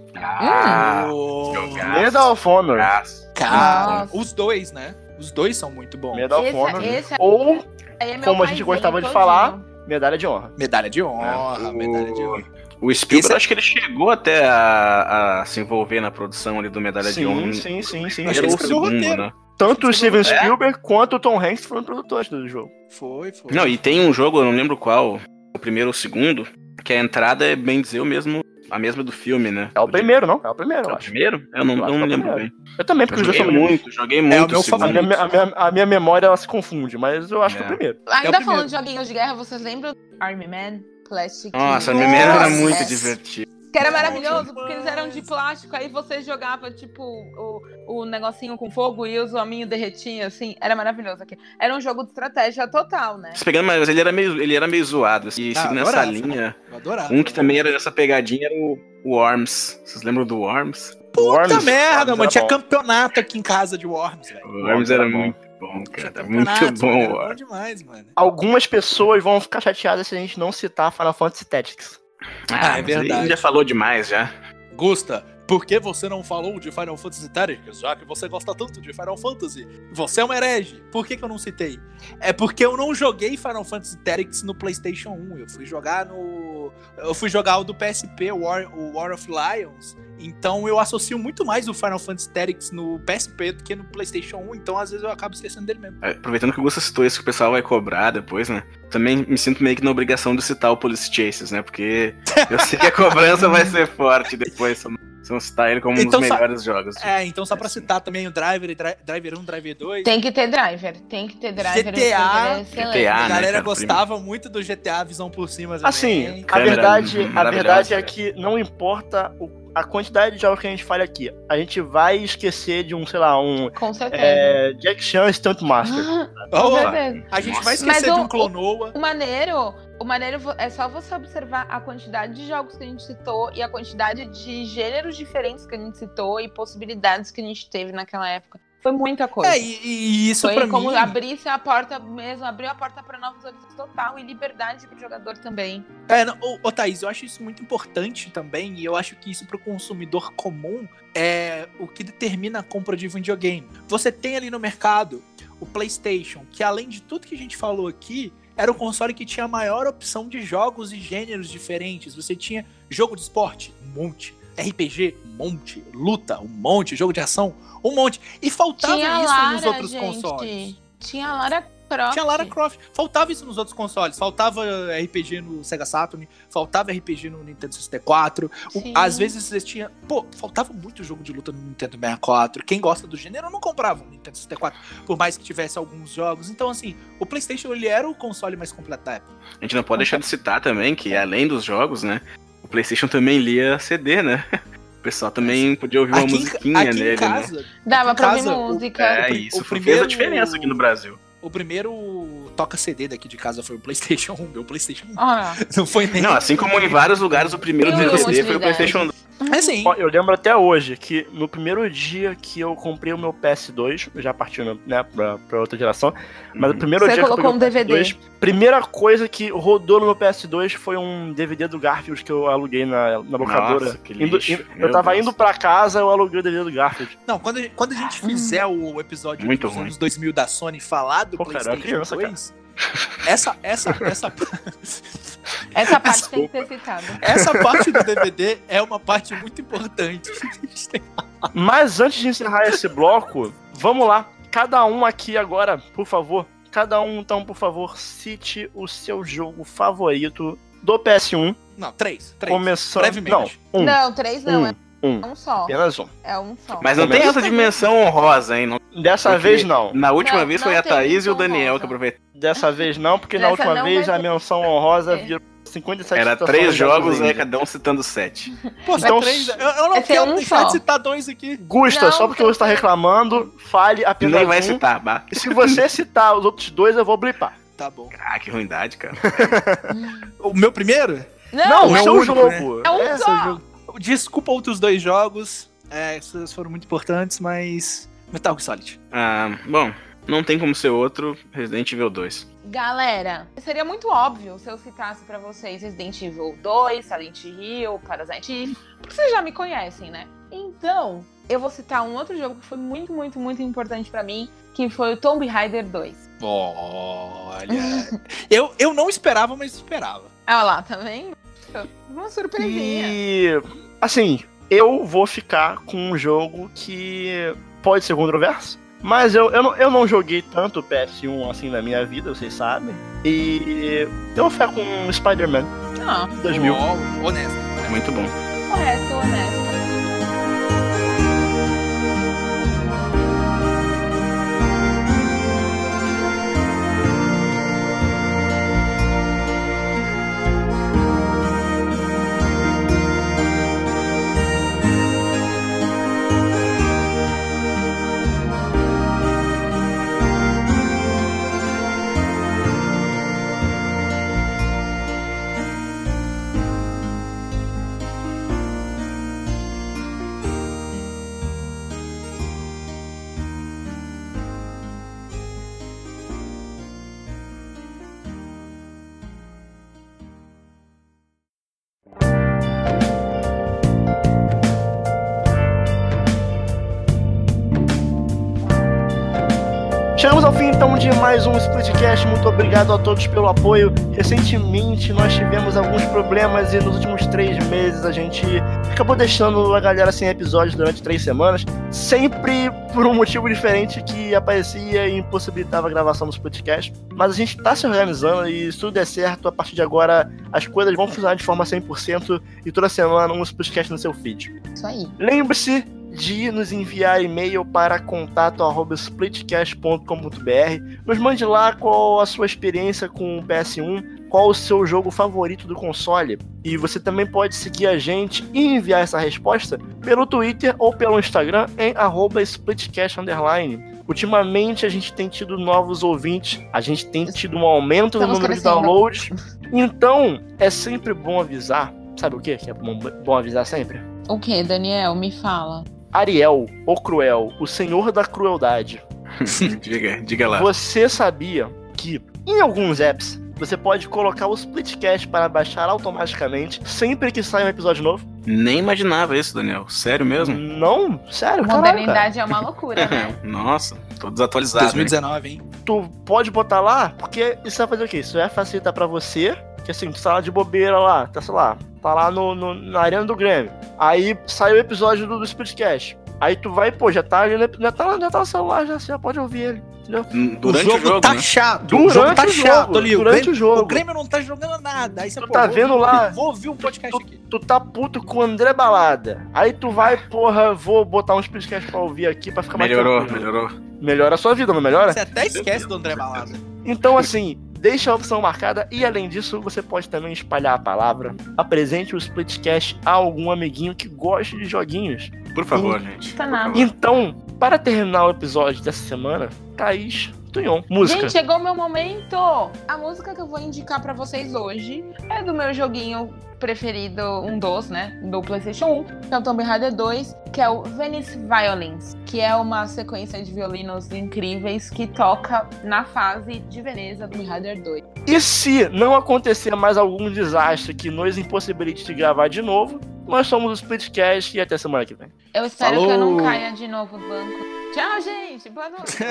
Medal of Honor. Cara, Nossa. os dois, né? Os dois são muito bons. Medal of Honor. Esse Ou, aí é meu como a gente paizinho gostava de todinho. falar, Medalha de Honra. Medalha de honra, É, medalha de honra. O Spielberg, Esse é- acho que ele chegou até a se envolver na produção ali do Medalha de Honra. Sim. Acho que ele Primeiro ou escreveu o segundo, roteiro. né? Tanto o Steven É? Spielberg quanto o Tom Hanks foram produtores do jogo. Foi. Não, e tem um jogo, eu não lembro qual, o primeiro ou o segundo, que a entrada é, bem dizer, o mesmo a mesma do filme, né? É o primeiro, não? É o primeiro, eu É o acho. primeiro? Eu não Eu acho que é o lembro primeiro. bem. Eu também, porque Eu os dois joguei são joguei muito. É o meu o segundo. favorito. a minha memória, ela se confunde, mas eu acho que é o primeiro. Ainda primeiro. falando de joguinhos de guerra, vocês lembram do Army Man? Classic. Nossa, a minha memória era Nossa. muito divertida. Que era maravilhoso, porque eles eram de plástico, aí você jogava, tipo, o negocinho com fogo e os hominhos derretiam, assim. Era maravilhoso aqui. Era um jogo de estratégia total, né? Se pegando, mas ele era meio zoado. Assim, seguindo essa adorava. linha. Eu adorava. Um que também era nessa pegadinha era o Worms. Vocês lembram do Worms? Puta Worms, merda, Worms mano. era Tinha bom. campeonato aqui em casa de Worms, velho. O Worms era era bom. muito bom, Tinha cara. Muito campeonato, bom mano, o era bom Worms. demais, mano. Algumas pessoas vão ficar chateadas se a gente não citar Final Fantasy Tactics. Ah, é mas verdade. aí já falou demais, já. Gusta, por que você não falou de Final Fantasy Tactics, já que você gosta tanto de Final Fantasy? Você é um herege. Por que eu não citei? É porque eu não joguei Final Fantasy Tactics no PlayStation 1. Eu fui jogar o do PSP, o War of Lions. Então eu associo muito mais o Final Fantasy Tactics no PSP do que no PlayStation 1. Então às vezes eu acabo esquecendo dele mesmo. Aproveitando que o Gusta citou isso que o pessoal vai cobrar depois, né? Também me sinto meio que na obrigação de citar o Police Chases, né? Porque eu sei que a cobrança vai ser forte depois. Se não citar ele como Então, um dos melhores jogos. Então só pra citar também o Driver, Driver 1, Driver 2. Tem que ter driver. GTA, GTA, excelente. GTA, A né, galera cara? gostava muito do GTA Visão por Cima também. Assim, a Câmera verdade é maravilhosa, que não importa a quantidade de jogos que a gente fale aqui. A gente vai esquecer de um, sei lá, Com certeza. Jack Chan Stunt Master. Oh, Com certeza. a gente Nossa. vai esquecer Mas de um Clonoa. O maneiro é só você observar a quantidade de jogos que a gente citou e a quantidade de gêneros diferentes que a gente citou e possibilidades que a gente teve naquela época. Foi muita coisa. E isso Foi pra como mim... abrisse a porta mesmo, abriu a porta para novos horizontes total e liberdade pro jogador também. Ô Thaís, eu acho isso muito importante também, e eu acho que isso pro consumidor comum é o que determina a compra de videogame. Você tem ali no mercado o PlayStation, que além de tudo que a gente falou aqui, era o console que tinha a maior opção de jogos e gêneros diferentes. Você tinha jogo de esporte, um monte. RPG, um monte. Luta, um monte. Jogo de ação, um monte. E faltava isso nos outros consoles. Tinha a Lara Croft. Tinha Lara Croft. Faltava isso nos outros consoles. Faltava RPG no Sega Saturn. Faltava RPG no Nintendo 64. Às vezes você tinha... faltava muito jogo de luta no Nintendo 64. Quem gosta do gênero não comprava o Nintendo 64. Por mais que tivesse alguns jogos. Então, assim, o PlayStation, ele era o console mais completo da época. A gente não pode deixar de citar também que, além dos jogos, né? O PlayStation também lia CD, né? O pessoal também podia ouvir uma musiquinha nele, em casa, né? Dava pra ouvir casa, música. Isso fez primeiro- a diferença aqui no Brasil. O primeiro toca CD daqui de casa foi o PlayStation 1. Meu PlayStation 1. Olha, Não foi nem... Não, assim como em vários lugares, o primeiro Tem DVD foi o utilidade. PlayStation 2. Assim, Ó, eu lembro até hoje que no primeiro dia que eu comprei o meu PS2, já partindo, né, pra outra geração, mas o primeiro Você dia que eu colocou peguei um o DVD. PS2, primeira coisa que rodou no meu PS2 foi um DVD do Garfield que eu aluguei na locadora. Nossa, que lixo. Eu tava Meu indo pra casa, eu aluguei o DVD do Garfield. não, quando a gente fizer o episódio Muito dos ruim. anos 2000 da Sony falar do Pô, cara, PlayStation eu era criança, 2, essa essa parte tem que ser citada. essa parte do DVD é uma parte muito importante. Mas antes de encerrar esse bloco, vamos lá. Cada um aqui agora, por favor. Cada um, então, por favor, cite o seu jogo favorito do PS1. Não, três. Começando. Brevemente. Não, Não, 3 não, é um. um só. Apenas um. É um só. Mas não tem essa dimensão honrosa, hein? Dessa Porque vez não. Na última Não, vez não foi a tem Thaís e o menção Daniel honrosa. que aproveitaram. Dessa vez não, porque na Dessa última não vez vai a ter. menção honrosa É. virou 57 Era citações 3 jogos, ainda. né? Cada um citando 7. Pô, Então, três. Eu não esse é quero um deixar só. de citar dois aqui. Gusta, Não, só porque você está reclamando, fale apenas Nem vai um. citar, bah. E se você citar os outros dois, eu vou blipar. Tá bom. Ah, que ruindade, cara. O meu primeiro? Não, é o o seu único, jogo. É um Esse é o só. jogo. Desculpa outros dois jogos. Esses foram muito importantes, mas... Metal Gear Solid. Bom, não tem como ser outro Resident Evil 2. Galera, seria muito óbvio se eu citasse pra vocês Resident Evil 2, Silent Hill, Parasite Eve, porque vocês já me conhecem, né? Então, eu vou citar um outro jogo que foi muito, muito, muito importante pra mim, que foi o Tomb Raider 2. Olha... eu não esperava, mas esperava. Olha lá, tá vendo? Uma surpresinha. E, assim, eu vou ficar com um jogo que pode ser controverso, mas eu não joguei tanto PS1 assim na minha vida, vocês sabem. E eu vou ficar com Spider-Man Ah, 2000. Honesto. É muito bom. correto, honesto. Chegamos ao fim então de mais um Splitcast, muito obrigado a todos pelo apoio. Recentemente nós tivemos alguns problemas e nos últimos 3 meses a gente acabou deixando a galera sem episódios durante 3 semanas, sempre por um motivo diferente que aparecia e impossibilitava a gravação do Splitcast. Mas a gente tá se organizando e se tudo der certo, a partir de agora as coisas vão funcionar de forma 100% e toda semana um Splitcast no seu feed. Isso aí. Lembre-se de nos enviar e-mail para contato@splitcast.com.br. Nos mande lá qual a sua experiência com o PS1, qual o seu jogo favorito do console. E você também pode seguir a gente e enviar essa resposta pelo Twitter ou pelo Instagram em @splitcast_. Ultimamente a gente tem tido novos ouvintes, a gente tem tido um aumento no número de downloads. Então é sempre bom avisar. Sabe o que é bom avisar sempre? O que, Daniel? Me fala. Ariel, o Cruel, o senhor da crueldade. diga lá. Você sabia que em alguns apps você pode colocar o Splitcast para baixar automaticamente sempre que sai um episódio novo? Nem imaginava isso, Daniel. Sério mesmo? Não, sério, caralho, Modernidade é uma loucura, né? Nossa, tô desatualizado. 2019, hein? Tu pode botar lá, porque isso vai fazer o quê? Isso vai facilitar pra você, que assim, tu tá lá de bobeira lá, tá, sei lá, tá lá na Arena do Grêmio. Aí saiu o episódio do Splitcast. Aí tu vai, pô, já tá no celular, já pode ouvir ele, entendeu? Durante o jogo tá né? chato. Durante o jogo tá o chato jogo, ali. durante o jogo. O Grêmio não tá jogando nada. Aí você, Tu tá vendo vou lá? Vou ouvir um podcast aqui. Tu tá puto com o André Balada. Aí tu vai, porra, vou botar uns podcasts pra ouvir aqui pra ficar mais tranquilo. Melhorou. Melhora a sua vida, não melhora? Você até esquece do André Balada. Então, assim, deixa a opção marcada e, além disso, você pode também espalhar a palavra. Apresente o Splitcast a algum amiguinho que goste de joguinhos. Por favor, gente. Tá por nada. favor. Então, para terminar o episódio dessa semana, Thaís Tunhon, música. Gente, chegou o meu momento! A música que eu vou indicar pra vocês hoje é do meu joguinho preferido, um dos, né? Do PlayStation 1, que é o Tomb Raider 2, que é o Venice Violins, que é uma sequência de violinos incríveis que toca na fase de Veneza do Tomb Raider 2. E se não acontecer mais algum desastre que nos impossibilite de gravar de novo, nós somos o Splitcast e até semana que vem. Eu espero Falou! que eu não caia de novo do banco. Tchau, gente! Boa noite!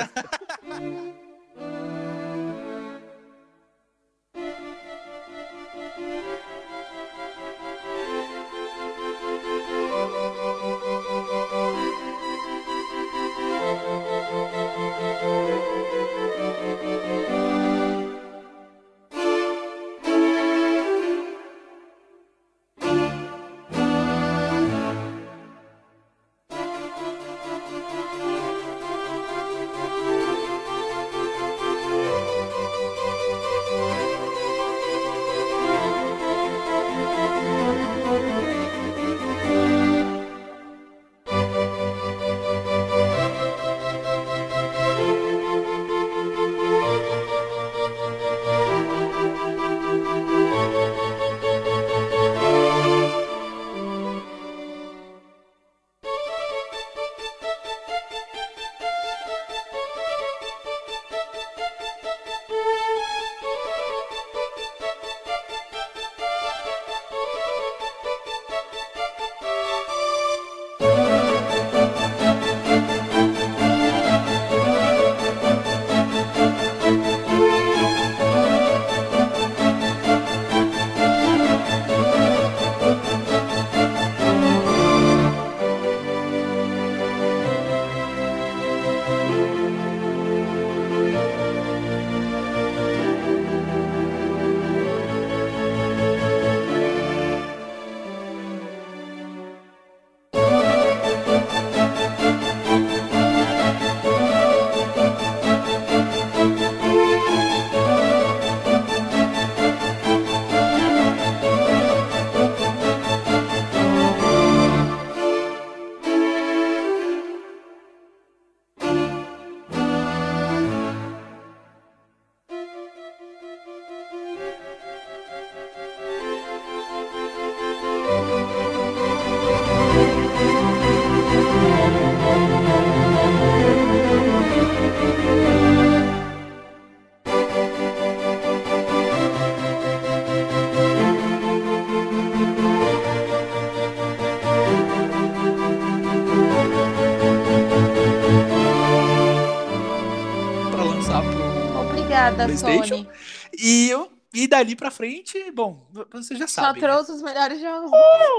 cara da PlayStation. Sony. E dali pra frente, bom, você já Só sabe. trouxe os melhores jogos.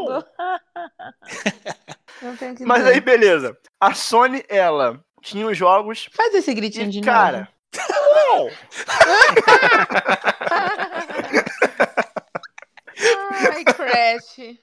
Não tenho o que Mas dizer. aí, beleza. A Sony, ela tinha os jogos Faz esse gritinho e, de cara... novo. Ai, Crash.